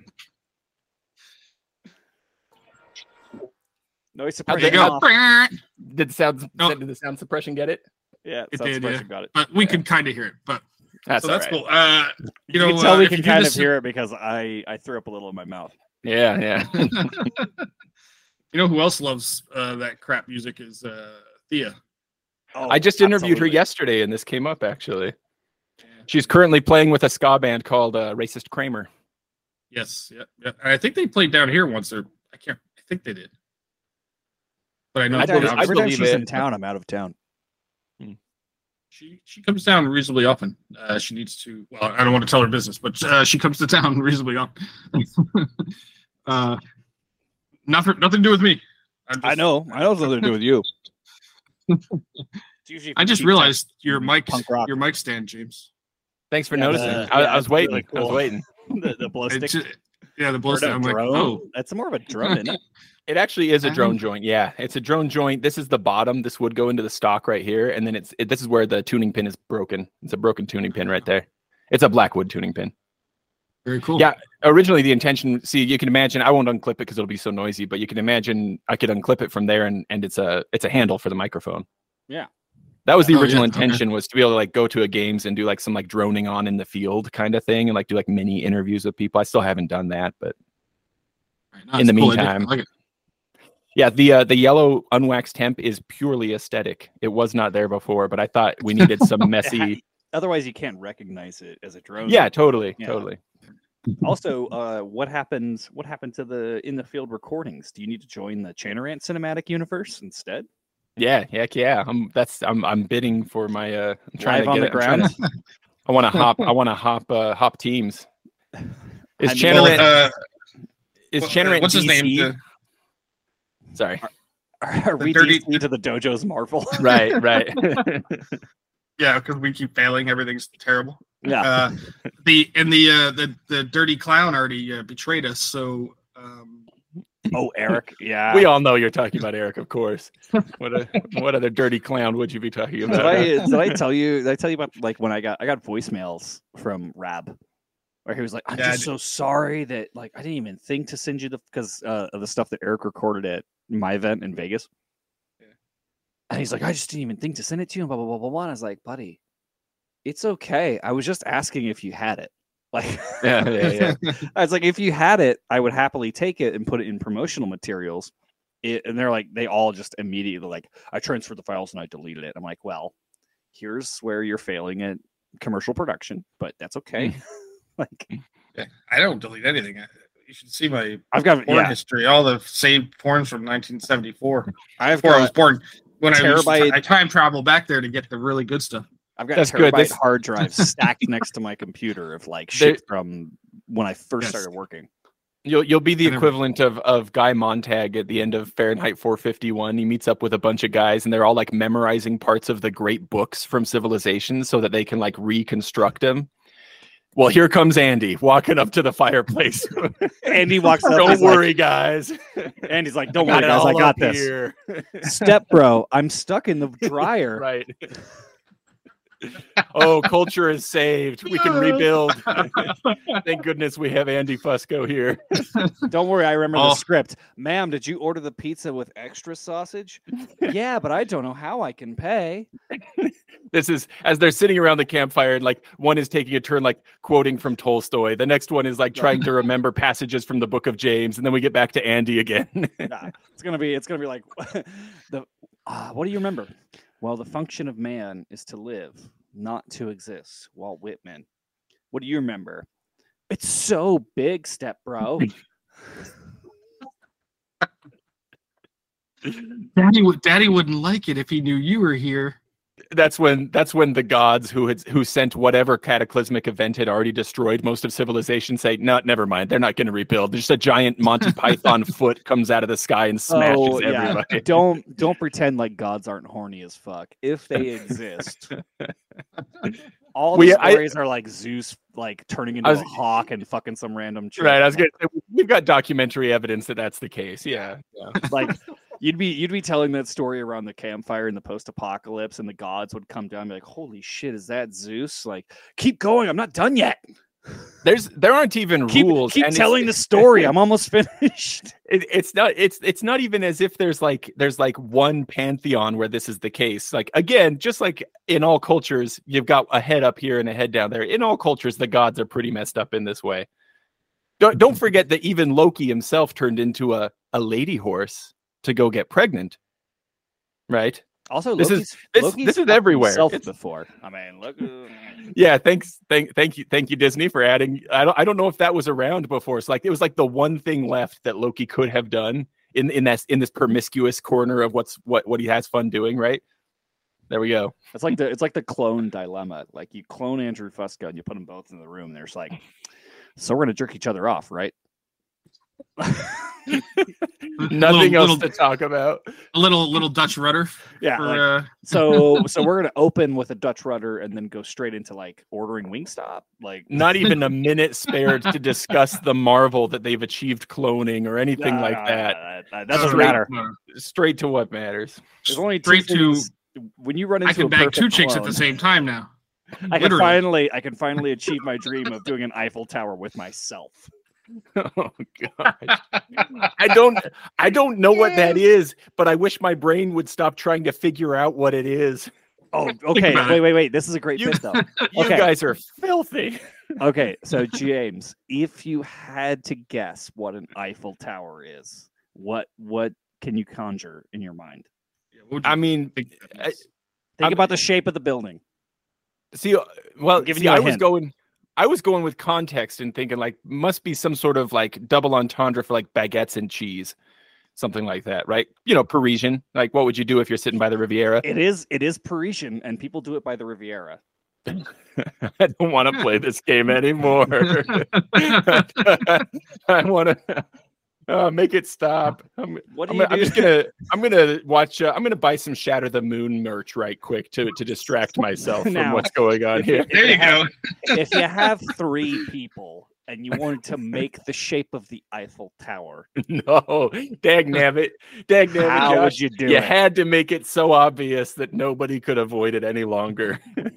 A: Noise
C: How'd
B: There
A: suppression.
B: you go.
A: off.
C: Did the sound?
B: No.
C: Did the sound suppression get it?
A: Yeah,
B: It
A: sound
B: did,
A: suppression
B: yeah.
A: got it.
B: But we could kind of hear it. But
C: That's
B: so that's
C: all right.
B: cool. Uh,
A: You,
B: you know,
A: can tell
B: uh,
A: we
B: if
A: can
B: you do
A: kind
B: this-
A: of hear it because I I threw up a little in my mouth.
C: Yeah, yeah.
B: You know who else loves uh, that crap music is uh, Thea.
A: Oh,
C: I just interviewed her
A: absolutely.
C: yesterday, and this came up actually. She's currently playing with a ska band called uh, Racist Kramer.
B: Yes, yeah, yeah. And I think they played down here once. Or I can't. I think they did. But I know
C: I
A: Every
C: believe-
A: time,
C: I
A: every time
C: believe
A: she's
C: it.
A: in town, I'm out of town.
B: she she comes down reasonably often. Uh, she needs to. Well, I don't want to tell her business, but uh, she comes to town reasonably often. uh, not for, nothing to do with me. I'm just-
A: I know. I know it's nothing to do with you. It's usually
B: I just
A: cheap
B: realized your mic
A: Punk rock.
B: your mic stand, James.
C: Thanks for
A: Yeah,
C: noticing.
A: uh,
C: I,
A: yeah,
C: I was
A: it's
C: waiting.
A: really
C: I was
A: cool.
C: waiting.
A: the, the blow stick.
B: It's ju- yeah, the blow
A: Or the
B: stand. I'm like,
A: drone.
B: oh,
A: That's more of a drum, isn't it?
C: It actually is a
B: Um,
C: drone joint. Yeah, it's a drone joint. This is the bottom. This would go into the stock right here, and then it's it, this is where the tuning pin is broken. It's a broken tuning pin right there. It's a Blackwood tuning pin.
B: Very cool.
C: Yeah, originally the intention, see, you can imagine, I won't unclip it because it'll be so noisy, but you can imagine I could unclip it from there and, and it's a it's a handle for the microphone.
A: Yeah.
C: That was the
B: Oh,
C: original
B: yeah,
C: intention was to be able to like go to a games and do like some like droning on in the field kind of thing and like do like mini interviews with people. I still haven't done that, but
B: Right, no,
C: in the
B: it's a cool idea.
C: meantime,
B: I like it.
C: yeah, the uh, the yellow unwaxed hemp is purely aesthetic. It was not there before, but I thought we needed some messy.
A: Otherwise, you can't recognize it as a drone.
C: Yeah, totally,
A: Yeah.
C: totally.
A: Also, uh, what happened? What happened to the in the field recordings? Do you need to join the Chanarant cinematic universe instead?
C: Yeah, heck yeah. I'm that's I'm I'm bidding for my uh I'm trying
A: Live
C: to
A: on
C: get
A: the
C: it. I'm trying
A: ground.
C: to- I want to hop I want to hop uh hop teams. Is
A: I mean,
C: Chanarant
B: Well, uh,
C: is
B: what-
C: Chanarant
B: what's his
C: D C?
B: name? The-
C: Sorry.
A: Are
B: The
A: we
B: dirty-
A: D C to the dojo's Marvel?
C: Right, right.
B: yeah, because we keep failing. Everything's terrible.
A: Yeah.
B: Uh, the and the uh, the the dirty clown already uh, betrayed us. So um,
A: Oh, Eric. Yeah.
C: We all know you're talking about Eric, of course. What a what other dirty clown would you be talking
A: Did
C: about?
A: I, did I tell you? Did I tell you about like when I got I got voicemails from Rab, where he was like, "I'm
B: Yeah, I
A: just
B: did.
A: so sorry that like I didn't even think to send you the because uh, of the stuff that Eric recorded at my event in Vegas."
B: Yeah.
A: And he's like, "I just didn't even think to send it to you." And blah blah blah blah blah. And I was like, "Buddy, it's okay. I was just asking if you had it." Like,
C: Yeah, yeah, yeah.
A: I was like, if you had it, I would happily take it and put it in promotional materials. It, and they're like, they all just immediately like, I transferred the files and I deleted it. I'm like, well, here's where you're failing at commercial production, but that's okay. Like,
B: yeah, I don't delete anything. I- You should see my
A: I've got
B: porn
A: yeah,
B: history. All the saved porns from nineteen seventy-four.
A: I've
B: Before I was
A: got
B: born. When I used to
A: terabyte-
B: ti- I time travel back there to get the really good stuff.
A: I've got
C: That's
A: terabyte
C: good. This-
A: hard drives stacked next to my computer of like
C: There-
A: shit from when I first
B: Yes.
A: started working.
C: You'll you'll be the
B: I never-
C: equivalent of of Guy Montag at the end of Fahrenheit four fifty-one. He meets up with a bunch of guys and they're all like memorizing parts of the great books from Civilization so that they can like reconstruct them. Well, here comes Andy walking up to the fireplace.
A: Andy walks up.
C: Don't
A: he's like-
C: worry, guys.
A: Andy's like, don't
C: Got
A: worry,
C: it
A: guys, I
C: all
A: got
C: up
A: this.
C: here.
A: Step bro, I'm stuck in the dryer.
C: Right. Oh, culture is saved. We can rebuild. Thank goodness we have Andy Fusco here.
A: Don't worry, I remember
B: Oh.
A: the script. Ma'am, did you order the pizza with extra sausage? Yeah, but I don't know how I can pay.
C: This is as they're sitting around the campfire and like one is taking a turn like quoting from Tolstoy. The next one is like trying to remember passages from the book of James. And then we get back to Andy again.
A: Nah, it's gonna be it's gonna be like the uh, what do you remember? Well, the function of man is to live, not to exist. Walt Whitman. What do you remember? It's so big, step bro.
B: Daddy would Daddy wouldn't like it if he knew you were here.
C: That's when that's when the gods who had who sent whatever cataclysmic event had already destroyed most of civilization say, no, never mind. They're not going to rebuild. There's just a giant Monty Python foot comes out of the sky and smashes
A: Oh, yeah.
C: everybody.
A: Don't don't pretend like gods aren't horny as fuck. If they exist. All
C: We-
A: the
C: I-
A: stories are like Zeus like turning into
C: I was-
A: a hawk and fucking some random chick.
C: Right. I was gonna say, we've got documentary evidence that that's the case. Yeah. yeah.
A: Like you'd be you'd be telling that story around the campfire in the post-apocalypse and the gods would come down and be like, holy shit, is that Zeus? Like, keep going, I'm not done yet.
C: There's there aren't even
A: Keep,
C: rules.
A: keep
C: and it's-
A: telling the story. I'm almost finished.
C: it, it's not it's it's not even as if there's like there's like one pantheon where this is the case. Like again, just like in all cultures, you've got a head up here and a head down there. In all cultures, the gods are pretty messed up in this way. Don't don't forget that even Loki himself turned into a a lady horse to go get pregnant. Right?
A: Also,
C: This is-
A: Loki's,
C: this-
A: Loki's
C: this is
A: fucked
C: everywhere.
A: himself
C: It's-
A: before. I mean, look.
C: Yeah, thanks thank thank you thank you Disney for adding. I don't I don't know if that was around before. It's like it was like the one thing left that Loki could have done in in that in this promiscuous corner of what's what what he has fun doing, right? There we go.
A: It's like the it's like the clone dilemma. Like you clone Andrew Fusco and you put them both in the room. And there's like, so we're gonna jerk each other off, right?
C: Nothing
B: little,
C: else
B: little,
C: to talk about.
B: a little little Dutch rudder.
A: Yeah.
B: For,
A: like-
B: uh,
A: so so we're gonna open with a Dutch rudder and then go straight into like ordering Wingstop. Like
C: Not even a minute spared to discuss the marvel that they've achieved cloning or anything like
A: uh,
C: that.
A: That, that doesn't
C: Straight-
A: matter.
C: Straight to what matters.
A: There's only two
B: straight to
A: things- when you run into
B: I can
A: a
B: bag
A: perfect
B: two chicks at
A: clone-
B: the same time now.
A: I can
B: Literally.
A: finally, I can finally achieve my dream of doing an Eiffel Tower with myself.
C: Oh gosh. I don't I don't know what that is, but I wish my brain would stop trying to figure out what it is.
A: Oh, okay.
B: about
A: Wait,
B: it.
A: wait, wait. This is a great
C: You-
A: bit, though.
C: You
A: Okay.
C: guys are filthy.
A: Okay, so James, if you had to guess what an Eiffel Tower is, what what can you conjure in your mind?
B: Yeah, what would you
C: I mean,
B: think that
C: I-
B: is?
A: Think
C: I'm-
A: about the shape of the building.
C: see, uh, well,
A: I'm giving
C: see,
A: you a
C: I was
A: hint.
C: going, I was going with context and thinking like must be some sort of like double entendre for like baguettes and cheese, something like that, right? You know, Parisian. Like, what would you do if you're sitting by the Riviera?
A: It is it is Parisian, and people do it by the Riviera.
C: I don't want to play this game anymore. I want to uh, make it stop. I'm,
A: What do
C: I'm,
A: you
C: gonna- I'm
A: do?
C: just gonna. I'm gonna watch. Uh, I'm gonna buy some Shatter the Moon merch right quick to to distract myself from
A: Now,
C: what's going on
A: if
C: here.
B: There you go.
A: If you have three people and you wanted to make the shape of the Eiffel Tower,
C: No, dag nabbit, dag nabbit,
A: how
C: Josh.
A: would you do
C: You
A: it?
C: had to make it so obvious that nobody could avoid it any longer.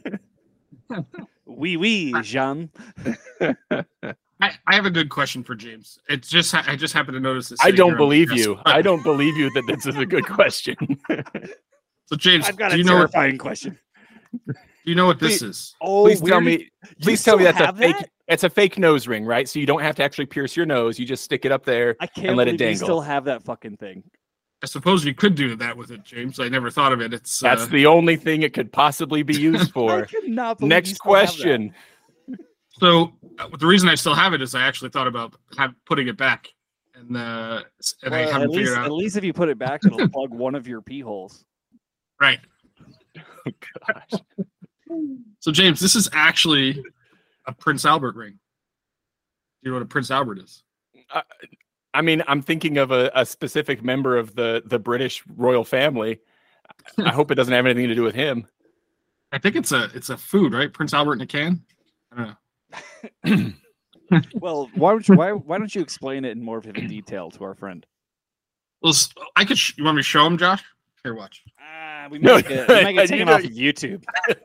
A: Oui, oui, Jean.
B: I, I have a good question for James. It's just I just happened to notice this.
C: I
B: sitting
C: don't
B: here on the
C: believe
B: desk.
C: you. I don't believe you that this is a good question.
B: So James,
A: I've got
B: do
A: a
B: you know what,
A: terrifying question.
B: do you know what this
C: Please-
B: is?
A: Oh,
C: Please tell
A: weird.
C: me.
A: You
C: Please tell me
A: still
C: that's a
A: have
C: fake.
A: that?
C: It's a fake nose ring, right? So you don't have to actually pierce your nose. You just stick it up there.
A: I can't
C: let it
A: believe you
C: dangle.
A: still have that fucking thing.
B: I suppose you could do that with it, James. I never thought of it. It's
C: That's
B: uh,
C: the only thing it could possibly be used
A: I
C: for.
A: cannot believe you
C: Next
A: still have that.
C: question.
B: so uh, the reason I still have it is I actually thought about have, putting it back, and uh, and I
A: Well,
B: haven't
A: at least,
B: figured
A: at
B: out.
A: least if you put it back, it'll plug one of your pee holes.
B: Right.
C: Oh, gosh.
B: So James, this is actually a Prince Albert ring. Do you know what a Prince Albert is?
C: I mean, I'm thinking of a, a specific member of the the British royal family. I hope it doesn't have anything to do with him.
B: I think it's a it's a food, right? Prince Albert in a can. I don't know.
A: Well, why don't you why why don't you explain it in more vivid detail to our friend?
B: Well, s- I could. Sh- you want me to show him, Josh? Here, watch.
A: Ah, we
C: No,
A: might get, we might get
C: you
A: taken
C: know-
A: off of YouTube.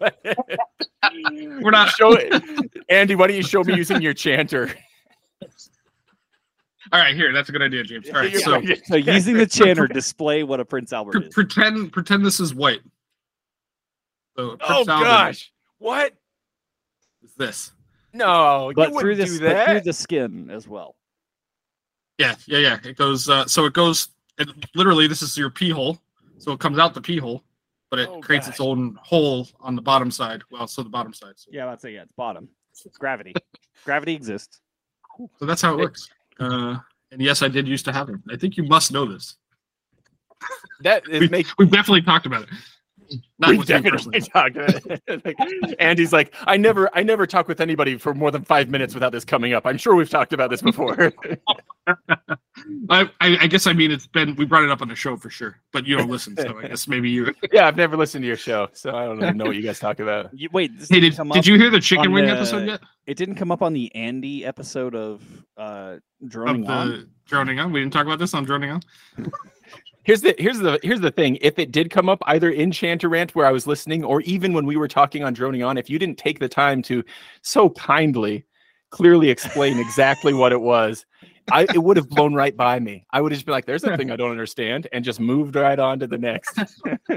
B: We're not.
C: Show it, Andy. Why don't you show me using your chanter?
B: All right, here. That's a good idea, James. All right, so
A: So using the chanter, display what a Prince Albert
B: pre-
A: is.
B: pretend pretend this is white. So Prince
C: Oh
B: Albert
C: gosh, what?
B: is this?
C: No,
A: But
C: you
A: through
C: wouldn't
A: this,
C: do
A: but
C: that.
A: through the skin as well.
B: Yeah, yeah, yeah. It goes. Uh, so it goes. It, literally, this is your pee hole. So it comes out the pee hole, but it
C: Oh,
B: creates
C: gosh.
B: its own hole on the bottom side. Well, so the bottom side. So,
A: Yeah, that's it. Yeah, it's bottom. It's gravity. Gravity exists.
B: so that's how it works. Uh, and yes, I did used to have them. I think you must know this.
C: That
B: We,
C: is make.
B: we've definitely talked about it. Not
C: We
B: with you
C: definitely
B: personally.
C: talked about it. Like, Andy's like, I never, I never talk with anybody for more than five minutes without this coming up. I'm sure we've talked about this before.
B: I, I, I guess I mean it's been we brought it up on the show for sure, but you don't listen, so I guess maybe you.
C: Yeah, I've never listened to your show, so I don't even know what you guys talk about.
A: You, wait, this
B: Hey,
A: didn't
B: did,
A: come
B: did
A: up-
B: you hear the chicken
A: on
B: wing
A: the-
B: episode yet?
A: It didn't come up on the Andy episode of uh, Droning
B: Of the
A: On.
B: droning on. We didn't talk about this on droning on.
C: Here's the here's the here's the thing. If it did come up either in Chantarant where I was listening, or even when we were talking on Droning On, if you didn't take the time to so kindly, clearly explain exactly what it was, I it would have blown right by me. I would have just been like, "There's something I don't understand," and just moved right on to the next. So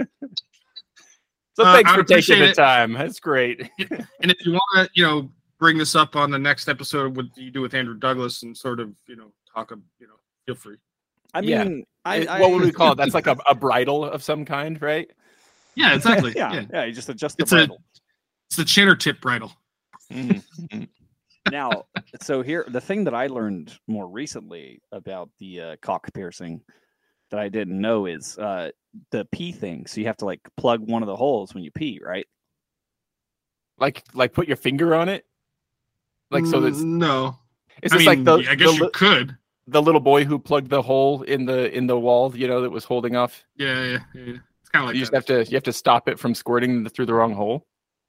B: Uh,
C: thanks
B: I
C: for
B: would
C: taking
B: appreciate
C: the
B: it.
C: time. That's great.
B: And if you want to, you know, bring this up on the next episode, what you do with Andrew Douglas, and sort of, you know, talk, of, you know, feel free.
A: I
C: Yeah.
A: mean, I,
C: Uh,
A: I
C: what would we call it? That's like a, a bridle of some kind, right?
B: Yeah, exactly.
A: Yeah,
B: yeah.
A: yeah, you just adjust the
B: It's a-
A: bridle.
B: It's the Channer tip bridle.
C: Mhm.
A: Now, so here, the thing that I learned more recently about the uh, cock piercing that I didn't know is uh, the pee thing. So you have to like plug one of the holes when you pee, right?
C: Like like put your finger on it, like so. That's
B: Mm, no.
C: is
B: I
C: this
B: mean,
C: like the
B: I guess
C: the,
B: you
C: li-
B: could.
C: the little boy who plugged the hole in the in the wall, you know, that was holding off.
B: Yeah, yeah, yeah. yeah. It's kind of like
C: You just
B: that.
C: have to you have to stop it from squirting through the wrong hole.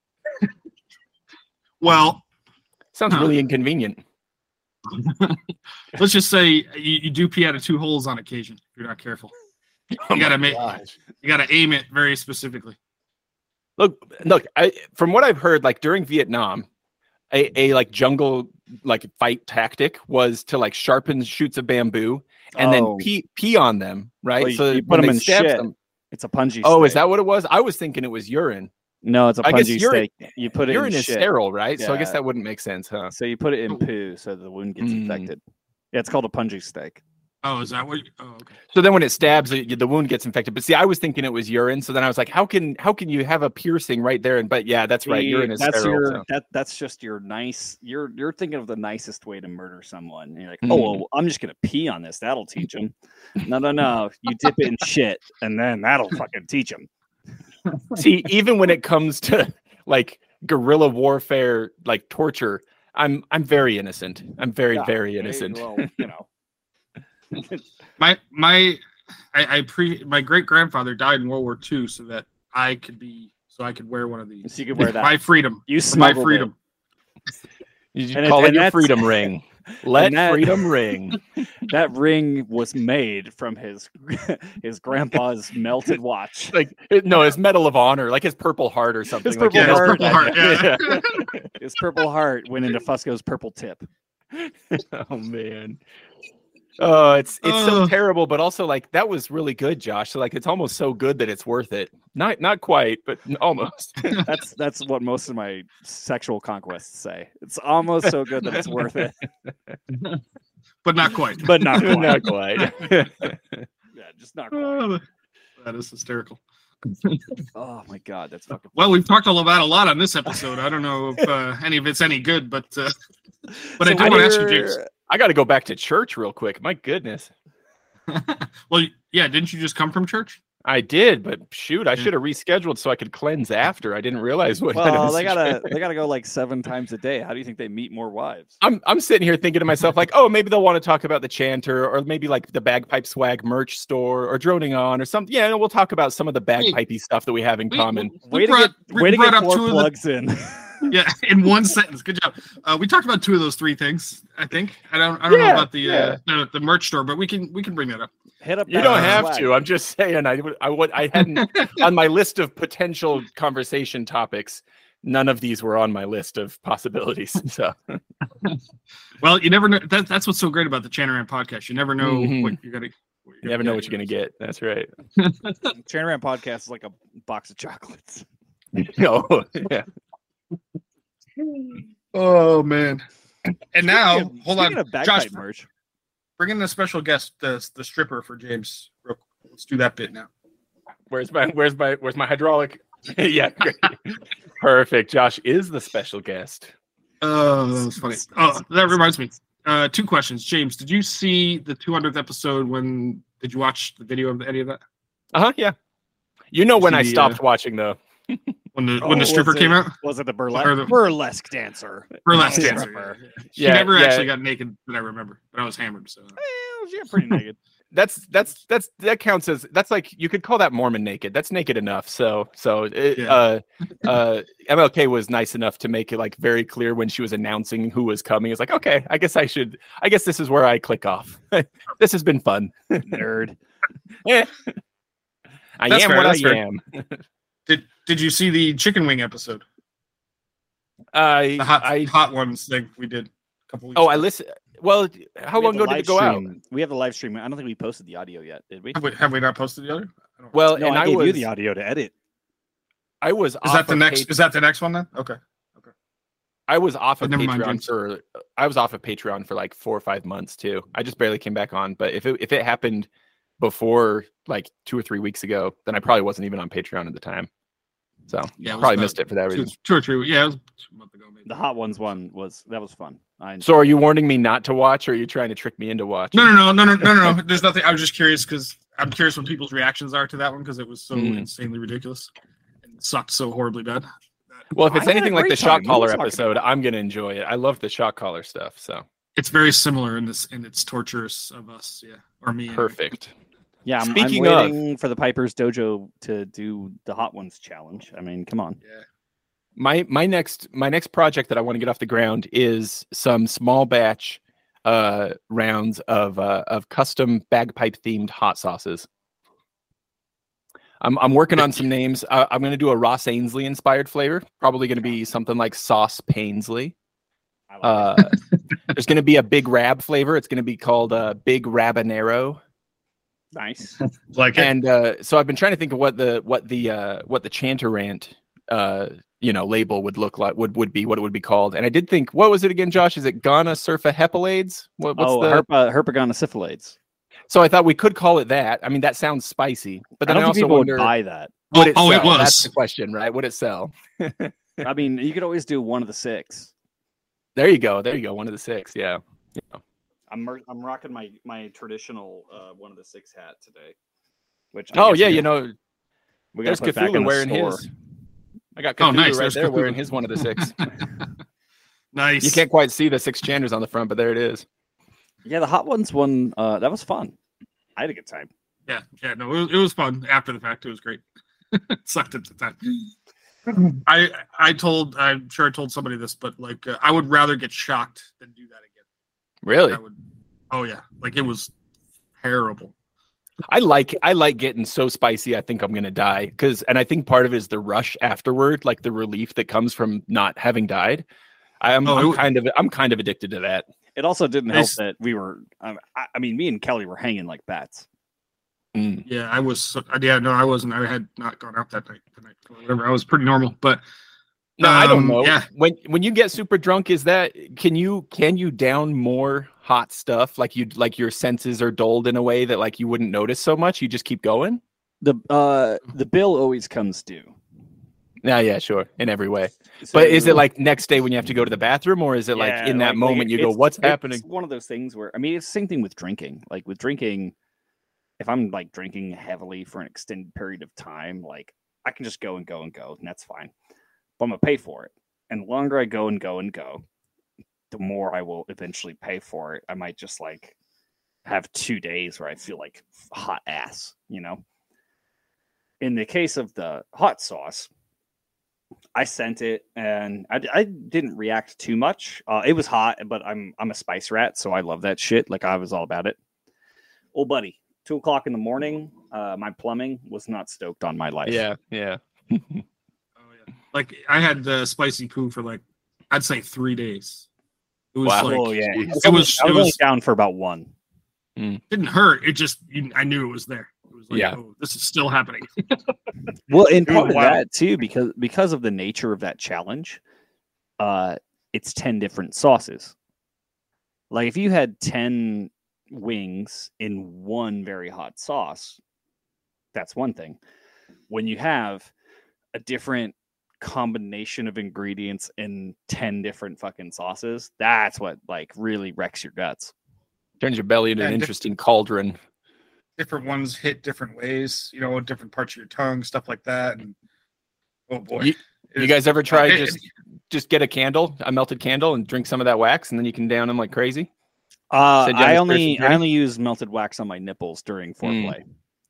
B: Well,
C: Sounds
B: Huh.
C: really inconvenient.
B: let's just say you, you do pee out of two holes on occasion. If you're not careful.
C: Oh
B: You gotta
C: my
B: make-
C: gosh.
B: You got to aim it very specifically.
C: Look, look. I, from what I've heard, like during Vietnam, a, a like jungle like fight tactic was to like sharpen shoots of bamboo and
A: Oh.
C: then pee pee on them, right?
A: Well, you-
C: so
A: you put
C: when
A: them
C: they
A: in
C: stab
A: shit.
C: them-
A: It's a punji.
C: oh,
A: steak.
C: is that what it was? I was thinking it was urine.
A: No, it's a
C: I guess
A: punji
C: urine-
A: steak. You put it
C: Urine
A: in
C: is
A: shit.
C: sterile, right? So I guess
A: Yeah.
C: that wouldn't make sense, huh?
A: So you put it in poo so the wound gets
C: Mm.
A: infected. Yeah, it's called a punji steak.
B: Oh, is that what? You, oh, okay.
C: So then when it stabs, it, the wound gets infected. But see, I was thinking it was urine. So then I was like, how can how can you have a piercing right there? And but yeah, that's right.
A: See,
C: Urine is
A: that's
C: sterile.
A: your
C: so-
A: that that's just your nice. You're you're thinking of the nicest way to murder someone. And you're like,
C: Mm.
A: oh, well, I'm just gonna pee on this. That'll teach him. No, no, no. You dip it in shit, and then that'll fucking teach him.
C: See, even when it comes to like guerrilla warfare, like torture, I'm I'm very innocent. I'm very
A: Yeah,
C: very
A: hey,
C: innocent.
A: well, you know.
B: My my I, I pre my great grandfather died in World War Two, so that I could be so I could wear one of these.
A: So you could wear that.
B: My freedom.
A: You
B: My
A: smuggled
B: freedom.
C: You should
A: And it-
C: call it
A: and
C: your
A: that's-
C: freedom ring. Let
A: that-
C: freedom ring.
A: it. That ring was made from his his grandpa's melted watch.
C: Like it- no, his Medal of Honor, like his Purple Heart or something.
A: His
C: like,
A: Purple
B: Yeah, his
A: Heart.
B: Purple Heart. Yeah.
A: His purple heart went into Fusco's purple tip.
C: Oh man. Oh, it's it's so
B: Ugh.
C: terrible, but also like that was really good, Josh. So like it's almost so good that it's worth it. Not not quite, but almost.
A: That's that's what most of my sexual conquests say. It's almost so good that it's worth it,
B: But not quite.
A: but not quite.
C: Not quite.
A: Yeah, just not quite.
B: Oh, that is hysterical.
A: Oh my god, that's fucking.
B: Well, we've talked all about a lot on this episode. I don't know if uh, any of it's any good, but uh, but I
A: So
B: do want to ask you,
A: we're-
B: James.
C: I got to go back to church real quick. My goodness.
B: Well, yeah, didn't you just come from church?
C: I did, but shoot, I
B: Yeah.
C: should have rescheduled so I could cleanse after. I didn't realize what.
A: Well, they gotta they gotta go like seven times a day. How do you think they meet more wives?
C: I'm I'm sitting here thinking to myself like, oh, maybe they'll want to talk about the chanter, or maybe like the Bagpipe Swag merch store, or droning on, or something. Yeah, we'll talk about some of the bagpipey stuff that we have in
B: We-
C: common.
B: we
A: Way
B: brought-
A: to
B: we
A: get way to
B: brought
A: get
B: up
A: four
B: two of the-
A: plugs in.
B: Yeah, in one sentence. Good job. Uh, we talked about two of those three things. I think. I don't. I don't
C: Yeah,
B: know about the,
C: yeah.
B: uh, the the merch store, but we can we can bring that up.
A: Hit up.
C: You
A: that
C: don't
B: Uh,
C: have
A: swag.
C: to. I'm just saying. I would. I would. I hadn't on my list of potential conversation topics. None of these were on my list of possibilities. So
B: Well, you never know. That, that's what's so great about the Chanaran podcast. You never know
C: Mhm.
B: what you're gonna. What
C: you never know what you're gonna get. That's right.
A: Chanaran podcast is like a box of chocolates.
C: No. Yeah.
B: Oh man! And now,
A: Speaking of-
B: hold
A: speaking
B: on,
A: of bagpipe
B: Josh,
A: merch.
B: bring in a special guest, the the stripper for James. Real quick. Let's do that bit now.
C: Where's my Where's my Where's my hydraulic? Yeah. Great. Perfect. Josh is the special guest.
B: Oh, that was funny. Oh, that reminds me. Uh, two questions, James. Did you see the two hundredth episode? When did you watch the video of any of that?
C: Uh huh. Yeah. You know when
B: See
C: I
B: the,
C: stopped
B: uh,
C: watching though.
B: When the
A: Oh,
B: when the
A: was
B: stripper
A: it-
B: came out?
A: Was it the burlesque
B: Or the-
A: burlesque dancer?
B: Burlesque
A: Oh,
B: dancer.
A: stripper.
B: She
C: Yeah,
B: never
C: yeah.
B: actually got naked that I remember, but I was hammered. So
A: Eh, she got pretty naked.
C: That's that's that's that counts as that's like you could call that Mormon naked. That's naked enough. So so it,
B: Yeah.
C: uh uh M L K was nice enough to make it like very clear when she was announcing who was coming. It's like, okay, I guess I should I guess this is where I click off. This has been fun.
A: Nerd.
C: Eh. I
B: That's
C: am
B: fair,
C: what
B: that's
C: I
B: fair.
C: am.
B: did did you see the chicken wing episode?
C: I
B: The hot
C: I
B: hot ones thing we did a couple weeks.
C: oh I
B: ago.
C: listen. Well, how
A: We
C: long
A: have
C: ago
A: the
C: did it
A: live
C: go out?
A: stream. We have the live stream. I don't think we posted the audio yet, did we?
B: Have we, have we not posted the other? I don't-
C: Well,
A: No,
C: and
A: I,
C: I,
A: gave
C: was
A: you the audio to edit.
C: I was
B: is
C: off
B: that the
C: of
B: next?
C: Pat-
B: Is that the next one then? Okay.
C: I was off
B: Oh,
C: of
B: never mind,
C: Patreon
B: James.
C: for I was off of Patreon for like four or five months too. I just barely came back on. But if it if it happened before like two or three weeks ago, then I probably wasn't even on Patreon at the time. So
B: Yeah, it was
C: probably
B: about
C: missed it for that
B: Two,
C: reason.
B: two or three. Yeah, it was a month ago maybe.
A: The hot ones one was that was fun. I
C: So are you warning me not to watch, or are you trying to trick me into watching?
B: No, no, no, no, no, no, no. There's nothing. I was just curious because I'm curious what people's reactions are to that one because it was so
C: Mm.
B: insanely ridiculous and sucked so horribly bad.
C: Well, if it's
A: I had a
C: anything like
A: great
C: the
A: time.
C: shock
A: What are
C: collar
A: you talking
C: episode,
A: about?
C: I'm gonna enjoy it. I love the shock collar stuff. So
B: It's very similar in this in its tortures of us. Yeah, or me. anyway.
C: perfect.
A: Yeah, I'm,
C: Speaking
A: I'm
C: of-
A: waiting for the Piper's Dojo to do the hot ones challenge. I mean, come on.
B: Yeah.
C: My my next my next project that I want to get off the ground is some small batch uh rounds of uh of custom bagpipe themed hot sauces. I'm I'm working on some names. Uh, I'm going to do a Ross Ainsley inspired flavor. Probably going to be something like Sauce Painsley.
A: I like
C: Uh, there's going to be a Big Rab flavor. It's going to be called uh, Big Rabanero.
A: Nice.
B: Like it.
C: And uh, so I've been trying to think of what the what the uh, what the Chantarant uh, you know label would look like, would would be, what it would be called. And I did think, what was it again, Josh? Is it Ghana Surfa Hepalades? What, what's
A: oh,
C: the
A: herpa, herpagonosyphilades.
C: So I thought we could call it that. I mean, that sounds spicy, but
A: I
C: then I,
A: don't think
C: also
A: people
C: wonder,
A: would buy that.
C: would it
B: Oh, it
C: sell?
B: was.
C: That's the question, right? Would it sell?
A: I mean, you could always do one of the six.
C: There you go. There you go. One of the six. Yeah. yeah.
A: I'm mer- I'm rocking my my traditional uh, one of the six hat today. Which I
C: Oh
A: guess
C: yeah,
A: we
C: you
A: gotta-
C: know,
A: we
C: there's
A: gotta put back in
C: Cthulhu
A: the
C: wearing
A: store.
C: his. I got
B: Oh,
C: Cthulhu
B: nice.
C: right
B: There's
C: there
B: Cthulhu.
C: wearing his one of the six.
B: Nice.
C: You can't quite see the six Chanders on the front, but there it is.
A: Yeah, the Hot Ones one, uh, that was fun. I had a good time.
B: Yeah, yeah, no, it was, it was fun. After the fact, it was great. It sucked at the time. I I told, I'm sure I told somebody this, but like, uh, I would rather get shocked than do that again.
C: Really,
B: I would. Oh yeah, like it was terrible.
C: I like I like getting so spicy. I think I'm gonna die because, and I think part of it is the rush afterward, like the relief that comes from not having died. I'm,
B: Oh, it
C: I'm
B: w-
C: kind of I'm kind of addicted to that.
A: It also didn't help
B: Nice.
A: that we were. Um, I, I mean, me and Kelly were hanging like bats.
C: Mm.
B: Yeah, I was. so- Yeah, no, I wasn't. I had not gone out that night. The night or whatever. I was pretty normal, but
C: No, I don't
B: um,
C: know.
B: Yeah,
C: When when you get super drunk, is that can you can you down more hot stuff? Like you like your senses are dulled in a way that like you wouldn't notice so much. You just keep going.
A: The uh, the bill always comes due.
C: Yeah, yeah, sure, in every way.
A: So-
C: But is it like next day when you have to go to the bathroom, or is it like
A: Yeah,
C: in that
A: like- like
C: moment you go,
A: it's-
C: "What's
A: it's
C: happening?"
A: one of those things where I mean, it's the same thing with drinking. Like with drinking, if I'm like drinking heavily for an extended period of time, like I can just go and go and go, and that's fine. But I'm gonna pay for it, and the longer I go and go and go, the more I will eventually pay for it. I might just like have two days where I feel like hot ass, you know. In the case of the hot sauce, I sent it and I, I didn't react too much. Uh, it was hot, but I'm I'm a spice rat, so I love that shit. Like I was all about it. Oh, buddy, two o'clock in the morning. Uh, my plumbing was not stoked on my life.
C: Yeah, yeah.
B: oh yeah. Like I had the spicy poo for like I'd say three days. It was
C: Wow.
B: like
A: oh yeah.
C: Jeez.
A: I
B: It
A: was,
B: was-
A: I was
B: it
A: only
B: was-
A: down for about one.
B: it didn't hurt. It just you, I knew it was there. It was like,
C: Yeah.
B: oh, this is still happening.
A: Well, and
B: It was
A: part of
B: wild.
A: that too, because because of the nature of that challenge, uh, it's ten different sauces. Like if you had ten wings in one very hot sauce, that's one thing. When you have a different combination of ingredients in ten different fucking sauces, that's what like really wrecks your guts.
C: Turns your belly into
B: Yeah,
C: an
B: diff-
C: interesting cauldron.
B: Different ones hit different ways, you know, different parts of your tongue, stuff like that. And oh boy.
C: You-
B: It
C: You
B: is-
C: guys ever try
B: it-
C: just just get a candle, a melted candle, and drink some of that wax, and then you can down them like crazy?
A: Uh,
C: Said you on
A: I
C: this
A: only
C: person's
A: I
C: journey?
A: only use melted wax on my nipples during foreplay.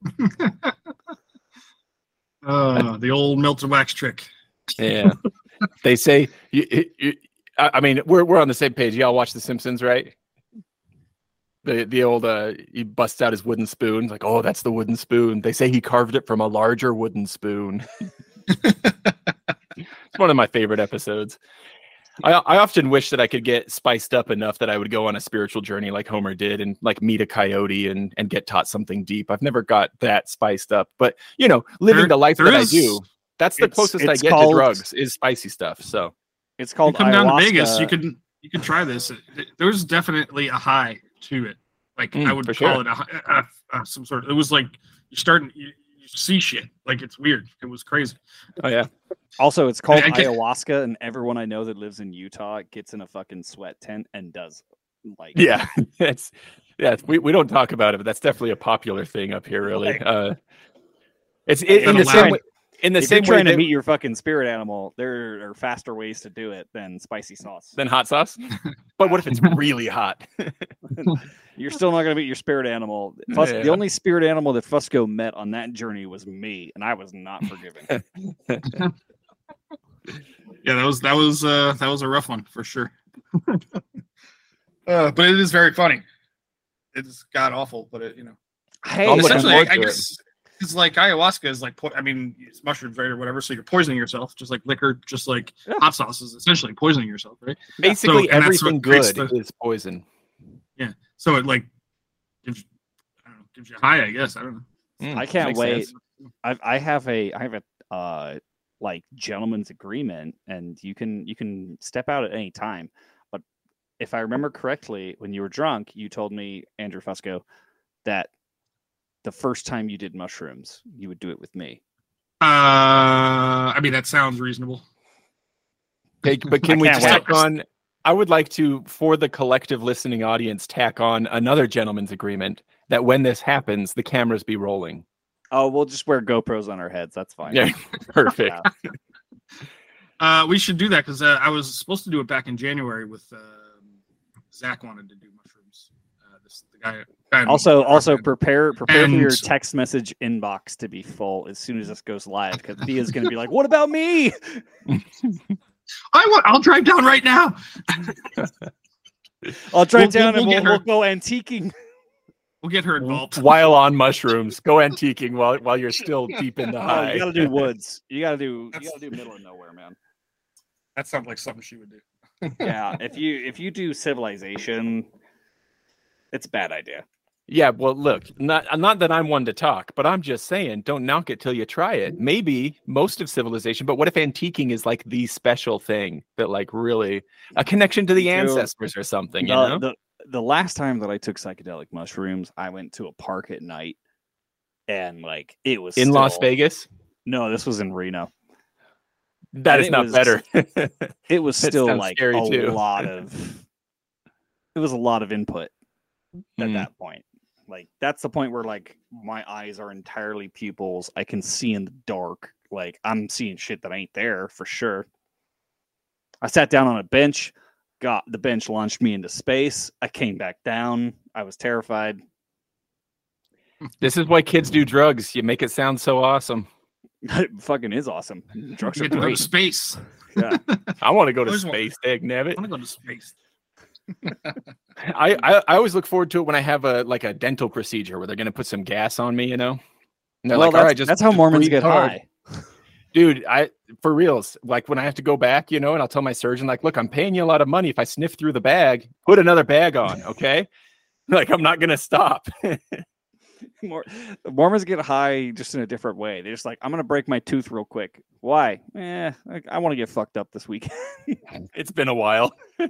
B: Oh, the old melted wax trick.
C: Yeah. They say you, you, I I mean, we're we're on the same page. Y'all watch The Simpsons, right? The the old uh he busts out his wooden spoon, like, oh, that's the wooden spoon. They say he carved it from a larger wooden spoon. It's one of my favorite episodes. I I often wish that I could get spiced up enough that I would go on a spiritual journey like Homer did and like meet a coyote and and get taught something deep. I've never got that spiced up, but you know, living
B: There-
C: the life
B: there
C: that
B: is-
C: I do, that's the
A: it's-
C: closest I
A: it's
C: get to
A: called-
C: drugs is spicy stuff. So
A: It's
B: You
A: called
B: come down to
A: ayahuasca.
B: Vegas, you can you can try this. There's definitely a high to it. Like
C: Mm,
B: I would
C: for
B: call
C: sure.
B: it a, hi- a, a some sort of. It was like you're starting. You, you see shit. Like it's weird. It was crazy.
C: oh yeah.
A: Also, it's called
B: I can't-
A: ayahuasca, and everyone I know that lives in Utah gets in a fucking sweat tent and does like
C: Yeah, it's yeah. We, we don't talk about it, but that's definitely a popular thing up here. Really,
A: Like-
C: uh, it's in, in the
B: That'll
C: same
B: allow-
C: way. In the
A: if
C: same
A: you're
C: way
A: trying to
C: that-
A: meet your fucking spirit animal, there are faster ways to do it than spicy sauce.
C: than hot sauce. But what if it's really hot?
A: You're still not going to meet your spirit animal. Fus-
C: Yeah.
A: The only spirit animal that Fusco met on that journey was me, and I was not forgiving.
B: Yeah, that was that was uh that was a rough one for sure. uh, but it is very funny. It's god awful, but it you know.
A: Hey,
C: I'm looking
B: essentially,
C: forward
B: I, I
C: to it.
B: guess It's like ayahuasca is like, po- I mean, it's mushrooms, right, or whatever. So you're poisoning yourself, just like liquor, just like
A: Yeah.
B: hot sauce is essentially poisoning yourself, right?
C: Basically,
B: So- and that's
C: everything
B: what creates
C: good
B: the-
C: is poison.
B: Yeah. So it like gives, I don't know, gives you high, I guess. I don't know.
C: Mm,
A: I can't
C: makes
A: wait.
C: sense.
A: I I have a I have a uh like gentleman's agreement, and you can you can step out at any time. But if I remember correctly, when you were drunk, you told me, Andrew Fusco, that the first time you did mushrooms, you would do it with me.
B: Uh, I mean, that sounds reasonable.
C: Okay, but can
A: I
C: we
A: can't
C: tack
B: wait.
C: on? I would like to, for the collective listening audience, tack on another gentleman's agreement that when this happens, the cameras be rolling.
A: Oh, we'll just wear GoPros on our heads. That's fine.
C: Yeah, perfect.
A: Yeah.
B: Uh, we should do that because uh, I was supposed to do it back in January with um Zach wanted to do mushrooms. Uh, this the guy. guy
A: Also, also prepare prepare for your
B: And-
A: text message inbox to be full as soon as this goes live, because Thea's going to be like, "What about me?"
B: I want. I'll drive down right now.
A: I'll drive
B: We'll-
A: down
B: we'll
A: and
B: get
A: we'll,
B: her-
A: we'll go antiquing.
B: We'll get her involved.
C: While on mushrooms, go antiquing while while you're still deep in the
A: Oh,
C: high.
A: you got to do woods. You got to do. You
B: That's-
A: got to do middle of nowhere, man.
B: That sounds like something she would do.
A: Yeah, if you if you do civilization, it's a bad idea.
C: Yeah, well, look, not not that I'm one to talk, but I'm just saying, don't knock it till you try it. Maybe most of civilization, but what if antiquing is like the special thing that, like, really a connection to the
A: Dude,
C: ancestors or something? You
A: the,
C: know,
A: the the last time that I took psychedelic mushrooms, I went to a park at night, and like it was
C: in Las
A: still-
C: Vegas,
A: No, this was in Reno.
C: that
A: And
C: is
A: it
C: not
A: was-
C: better.
A: It was
C: That
A: still
C: sounds
A: like
C: scary,
A: a
C: too.
A: lot of. It was a lot of input at
C: Mm.
A: that point. Like that's the point where like my eyes are entirely pupils. I can see in the dark. Like I'm seeing shit that ain't there for sure. I sat down on a bench, got the bench launched me into space. I came back down. I was terrified.
C: This is why kids do drugs. You make it sound so awesome.
A: It fucking is awesome. Drugs
B: You
A: are
B: get to go to
A: great.
B: space.
A: Yeah.
C: I want to go to
B: Always want-
C: space, dag
B: I
C: nabbit.
B: want to go to space.
C: I, I I always look forward to it when I have a like a dental procedure where they're gonna put some gas on me, you know. And they're
A: Well,
C: like,
A: that's,
C: all right, just
A: that's how
C: just
A: Mormons
C: breathe
A: get
C: hard.
A: high.
C: Dude, I for reals, like when I have to go back, you know, and I'll tell my surgeon, like, look, I'm paying you a lot of money. If I sniff through the bag, put another bag on, okay? Like I'm not gonna stop.
A: Mor- Mormons get high just in a different way. They're just like, I'm gonna break my tooth real quick. Why? Eh, I, I want to get fucked up this weekend.
C: It's been a while.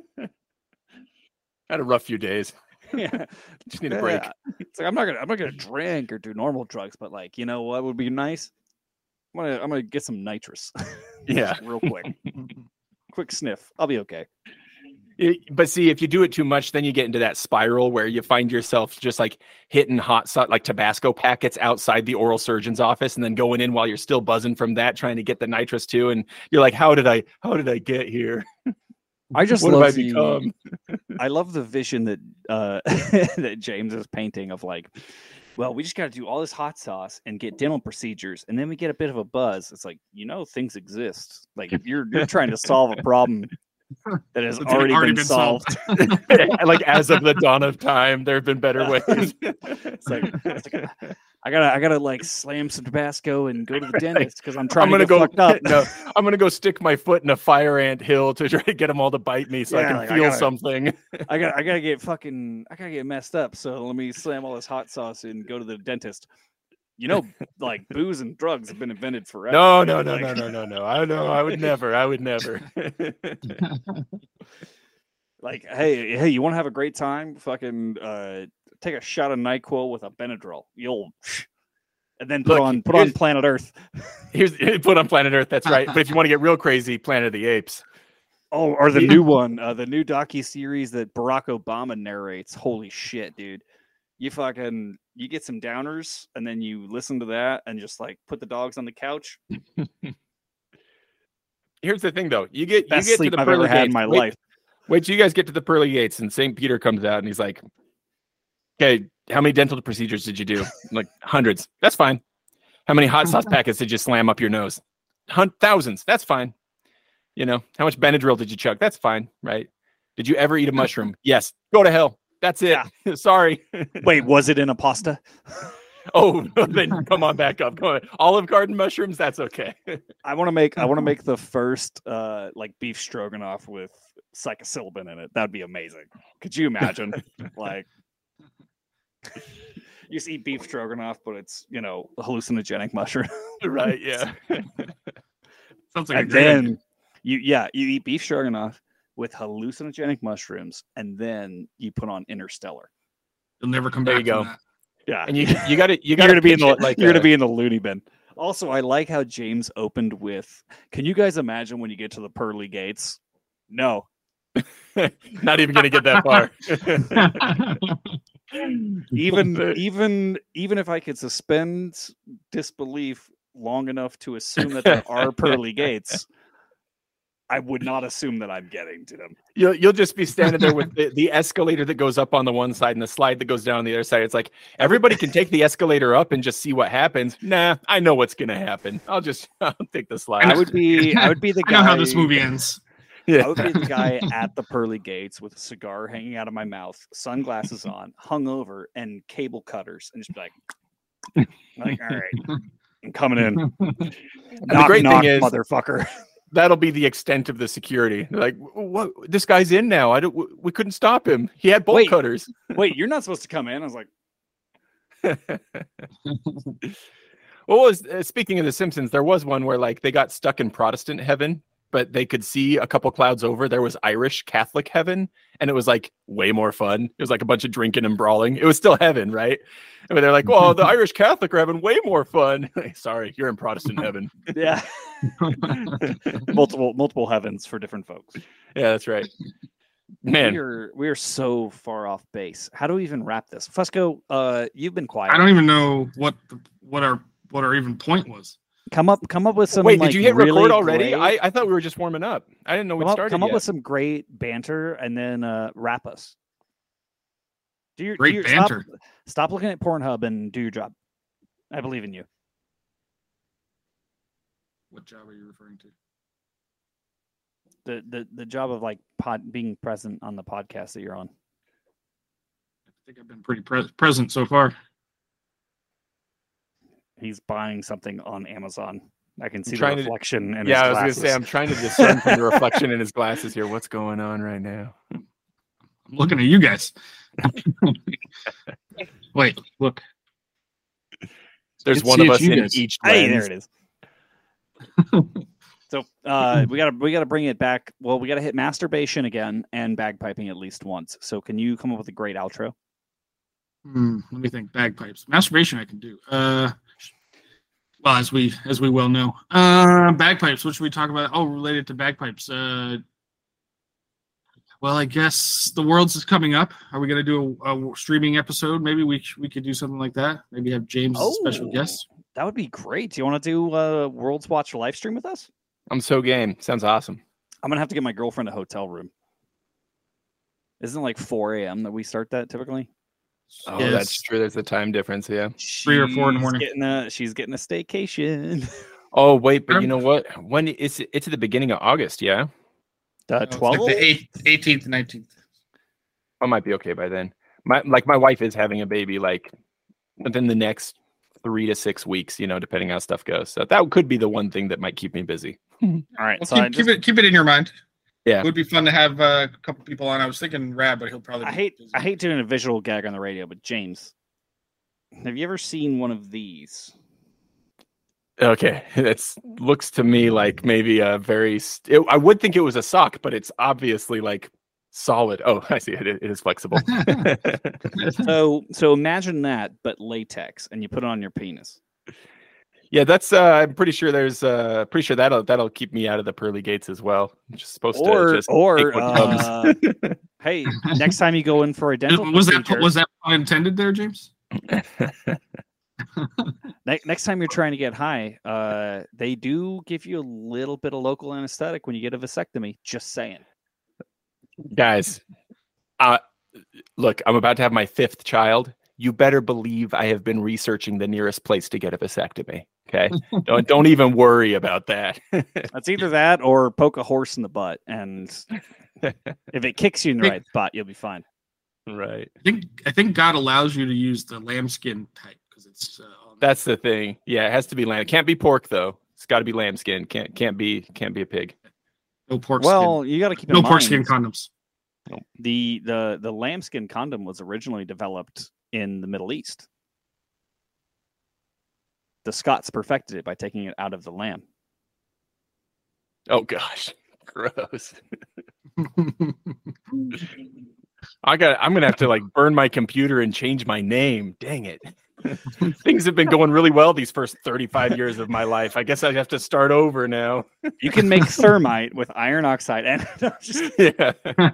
C: Had a rough few days.
A: Yeah,
C: Just need a break.
A: Yeah. It's like I'm not gonna I'm not gonna drink or do normal drugs, but like you know what would be nice? I'm gonna I'm gonna get some nitrous.
C: Yeah.
A: real quick, quick sniff. I'll be okay.
C: It- but see, if you do it too much, then you get into that spiral where you find yourself just like hitting hot sauce, like Tabasco packets outside the oral surgeon's office, and then going in while you're still buzzing from that, trying to get the nitrous too. And you're like, how did I, how did I get here?
A: I just
C: What have
A: love
C: I
A: the,
C: become?
A: I love the vision that uh that James is painting of like, well, we just got to do all this hot sauce and get dental procedures, and then we get a bit of a buzz. It's like, you know, things exist. Like you're you're trying to solve a problem that has
B: It's
A: already,
B: already
A: been,
B: been
A: solved.
B: solved.
C: Like as of the dawn of time, there have been better ways.
A: It's like, it's like I gotta I gotta like slam some Tabasco and go to the dentist because I'm trying
C: I'm
A: to
C: gonna
A: get
C: go.
A: fucked up.
C: No, I'm gonna go stick my foot in a fire ant hill to try to get them all to bite me, so I
A: Yeah,
C: can
A: like, I
C: feel
A: gotta-
C: something.
A: I got I gotta get fucking I gotta get messed up. So let me slam all this hot sauce and go to the dentist. You know, like booze and drugs have been invented forever.
C: No, no, no,
A: Like-
C: no, no, no, no. I know. I would never. I would never.
A: Like, hey, hey, you want to have a great time? Fucking uh, take a shot of NyQuil with a Benadryl. You'll, and then put
C: Look,
A: on put on
C: here's-
A: Planet Earth.
C: Here's put on Planet Earth. That's right. But if you want to get real crazy, Planet of the Apes.
A: Oh, or the
C: Yeah.
A: new one, uh, the new docu series that Barack Obama narrates. Holy shit, dude! You fucking you get some downers, and then you listen to that, and just like put the dogs on the couch.
C: Here's the thing, though. You get
A: Best
C: you get to
A: sleep
C: the
A: I've
C: pearly
A: ever had in
C: gates.
A: my
C: Wait-
A: life.
C: Wait till you guys get to the pearly gates, and Saint Peter comes out, and he's like, "Okay, how many dental procedures did you do?" I'm like, hundreds. That's fine. How many hot sauce packets did you slam up your nose? Hun- thousands. That's fine. You know, how much Benadryl did you chug? That's fine, right? Did you ever eat a mushroom? Yes. Go to hell. That's it. Sorry.
A: Wait, was it in a pasta?
C: Oh, then come on back up. Come on. Olive Garden mushrooms, that's okay.
A: I want to make I want to make the first uh like beef stroganoff with psilocybin in it. That'd be amazing. Could you imagine? Like you see beef stroganoff, but it's, you know, hallucinogenic mushroom.
C: Right, yeah.
B: Sounds like a
A: And
B: great idea.
A: then you yeah, you eat beef stroganoff with hallucinogenic mushrooms, and then you put on Interstellar.
B: You'll never come
C: There
B: back
C: you
B: from
C: go.
B: that.
A: Yeah.
C: And you you got to you
A: You're
C: got
A: gonna be in the
C: like
A: you're
C: a-
A: gonna be in the loony bin. Also, I like how James opened with, can you guys imagine when you get to the pearly gates? No.
C: not even going to get that far.
A: Even even even if I could suspend disbelief long enough to assume that there are pearly gates, I would not assume that I'm getting to them.
C: You'll you'll just be standing there with the, the escalator that goes up on the one side and the slide that goes down on the other side. It's like everybody can take the escalator up and just see what happens. Nah, I know what's gonna happen. I'll just I'll take the slide.
A: I would be I would be the
B: I
A: guy.
B: know how this movie ends.
A: I would be the guy at the pearly gates with a cigar hanging out of my mouth, sunglasses on, hungover, and cable cutters, and just be like, like, all right, I'm coming in.
C: And
A: Knock,
C: the great
A: knock,
C: thing is,
A: motherfucker.
C: that'll be the extent of the security. They're like, what? This guy's in now. I don't. We couldn't stop him. He had bolt
A: Wait.
C: cutters.
A: Wait, you're not supposed to come in. I was like,
C: What was uh, speaking of The Simpsons? There was one where like they got stuck in Protestant heaven, but they could see a couple clouds over. There was Irish Catholic heaven, and it was like way more fun. It was like a bunch of drinking and brawling. It was still heaven, right? But they're like, well, the Irish Catholic are having way more fun. Sorry, you're in Protestant heaven.
A: yeah, multiple multiple heavens for different folks.
C: Yeah, that's right. Man,
A: we are we are so far off base. How do we even wrap this? Fusco, uh, you've been quiet.
B: I don't even know what the, what our what our even point was.
A: Come up, come up with some.
C: wait,
A: like,
C: did you hit
A: really
C: record already?
A: great-
C: I, I thought we were just warming up. I didn't know we
A: come up,
C: started
A: come up
C: yet.
A: with some great banter and then uh, wrap us. Do your,
B: Great
A: do your,
B: banter.
A: Stop, stop looking at Pornhub and do your job. I believe in you.
B: What job are you referring to?
A: The the the job of like pod being present on the podcast that you're on.
B: I think I've been pretty pre- present so far.
A: He's buying something on Amazon. I can see the
C: trying to-
A: reflection. in
C: Yeah, I
A: his
C: was going to say,
A: glasses.
C: I'm trying to discern from the reflection in his glasses here what's going on right now.
B: I'm looking at you guys. Wait, look.
C: There's
B: Let's
C: one
B: see
C: of
B: if
C: us
B: you
C: in
B: guys-
C: each
A: Hey,
C: lens.
A: there it is. So uh, we gotta we gotta bring it back. Well, we gotta hit masturbation again and bagpiping at least once. So can you come up with a great outro?
B: Hmm, let me think. Bagpipes, masturbation. I can do. Uh, well, as we as we well know, uh, bagpipes. What should we talk about? Oh, related to bagpipes. Uh, well, I guess the Worlds is coming up. Are we gonna do a, a streaming episode? Maybe we sh- we could do something like that. Maybe have James as a special
A: Oh.
B: guest.
A: That would be great. Do you want to do uh, World's Watch live stream with us?
C: I'm so game. Sounds awesome.
A: I'm gonna have to get my girlfriend a hotel room. Isn't it like four a.m. that we start that typically?
C: Oh,
B: Yes.
C: that's true. There's a time difference. Yeah.
B: Three or four in the
A: She's
B: morning.
A: Getting a, she's getting a staycation.
C: Oh, wait, but
B: Sure.
C: you know what? When it's it's at the beginning of August, yeah.
A: Uh,
B: No, it's
A: twelve.
B: like the eighth, eighteenth, nineteenth.
C: I might be okay by then. My like my wife is having a baby like within the next three to six weeks, you know, depending how stuff goes. So that could be the one thing that might keep me busy.
A: All right.
B: Well,
A: so
B: keep,
A: I,
B: keep
A: just,
B: it keep it in your mind.
C: Yeah.
B: It would be fun to have uh, a couple people on. I was thinking Rab, but he'll probably.
A: I
B: be
A: hate
B: busy.
A: I hate doing a visual gag on the radio, but James, have you ever seen one of these?
C: Okay, that's looks to me like maybe a very. St- it, I would think it was a sock, but it's obviously like solid. Oh, I see. It, it is flexible.
A: So so imagine that, but latex, and you put it on your penis.
C: Yeah, that's. Uh, I'm pretty sure there's. Uh, pretty sure that'll that'll keep me out of the pearly gates as well. I'm just supposed
A: Or
C: to just
A: or
C: take what comes.
A: uh, hey, next time you go in for a dental
B: was that
A: procedure,
B: was that pun intended there, James?
A: ne- next time you're trying to get high, uh, they do give you a little bit of local anesthetic when you get a vasectomy. Just saying.
C: Guys, uh, look, I'm about to have my fifth child. You better believe I have been researching the nearest place to get a vasectomy. Okay, don't don't even worry about that.
A: That's either that or poke a horse in the butt, and if it kicks you in the right spot, you'll be fine.
C: Right.
B: I think I think God allows you to use the lambskin type because it's. Uh, on
C: That's the thing. Yeah, it has to be lamb. It can't be pork though. It's got to be lambskin. Can't can't be can't be a pig.
B: no pork
A: Well,
B: skin.
A: you got to keep in
B: No
A: mind
B: pork skin condoms.
A: the the the lambskin condom was originally developed in the Middle East. The Scots perfected it by taking it out of the lamb.
C: Oh gosh, gross. I got. I'm gonna have to like burn my computer and change my name. Dang it. Things have been going really well these first thirty-five years of my life. I guess I have to start over now.
A: You can make thermite with iron oxide and no, just...
C: Yeah.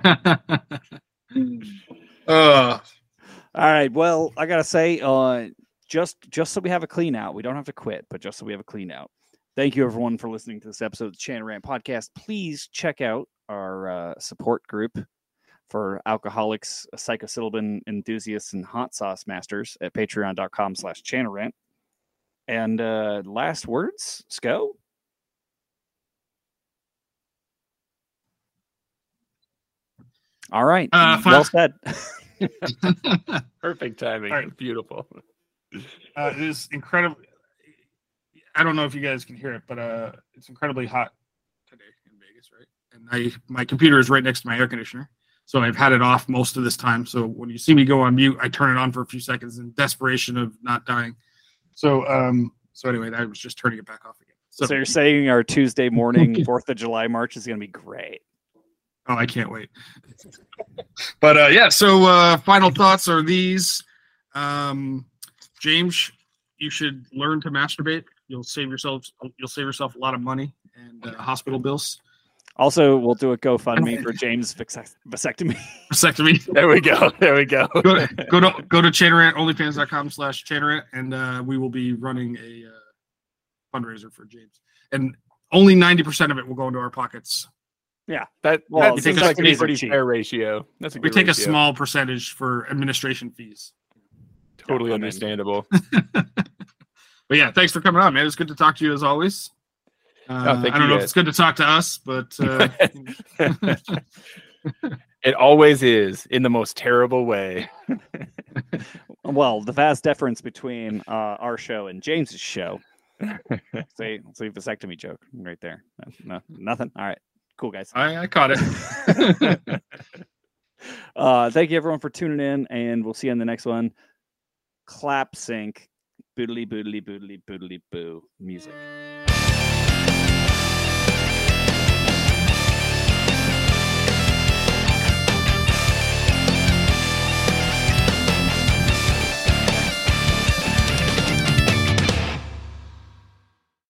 B: uh,
A: All right. Well, I gotta say, uh, just just so we have a clean out, we don't have to quit, but just so we have a clean out. Thank you, everyone, for listening to this episode of the Chan and Rant Podcast. Please check out our uh, support group for alcoholics, psilocybin enthusiasts, and hot sauce masters at patreon.com slash Chanarant. And uh, last words, Sco? All right.
B: Uh,
A: well said.
C: Perfect timing.
B: All right.
C: Beautiful.
B: Uh, it is incredibly. I don't know if you guys can hear it, but uh, it's incredibly hot today in Vegas, right? And I, my computer is right next to my air conditioner, so I've had it off most of this time. So when you see me go on mute, I turn it on for a few seconds in desperation of not dying. So, um, so anyway, I was just turning it back off again. So,
A: So you're saying our Tuesday morning Fourth of July march is going to be great.
B: Oh, I can't wait. But uh, yeah, so uh, final thoughts are these. Um, James, you should learn to masturbate. You'll save yourself. You'll save yourself a lot of money and uh, hospital bills.
A: Also, we'll do a GoFundMe for James' vasect- vasectomy.
B: Vasectomy.
C: There we go. There we go.
B: Go to go to go to Chanarant, onlyfans.com slash Chanarant, and uh, we will be running a uh, fundraiser for James. And only ninety percent of it will go into our pockets.
A: Yeah.
C: That,
A: Well,
C: that
B: think
C: seems like a
A: vasectomies are
C: pretty
A: cheap.
C: fair ratio. That's a
B: We
C: good
B: take a
C: ratio.
B: small percentage for administration fees.
C: Totally
A: Yeah, I mean-
C: understandable.
B: But yeah, thanks for coming on, man. It's good to talk to you as always. Uh,
C: Oh, thank
B: I don't
C: you,
B: know if
C: guys.
B: it's good to talk to us, but uh,
C: It always is in the most terrible way.
A: Well, the vast difference between uh, our show and James's show. Say, say vasectomy joke right there. No, no, nothing. All right. Cool, guys.
B: I, I caught it.
A: Uh, thank you, everyone, for tuning in, and we'll see you on the next one. Clap sync, boodly, boodly, boodly, boodly, boo music.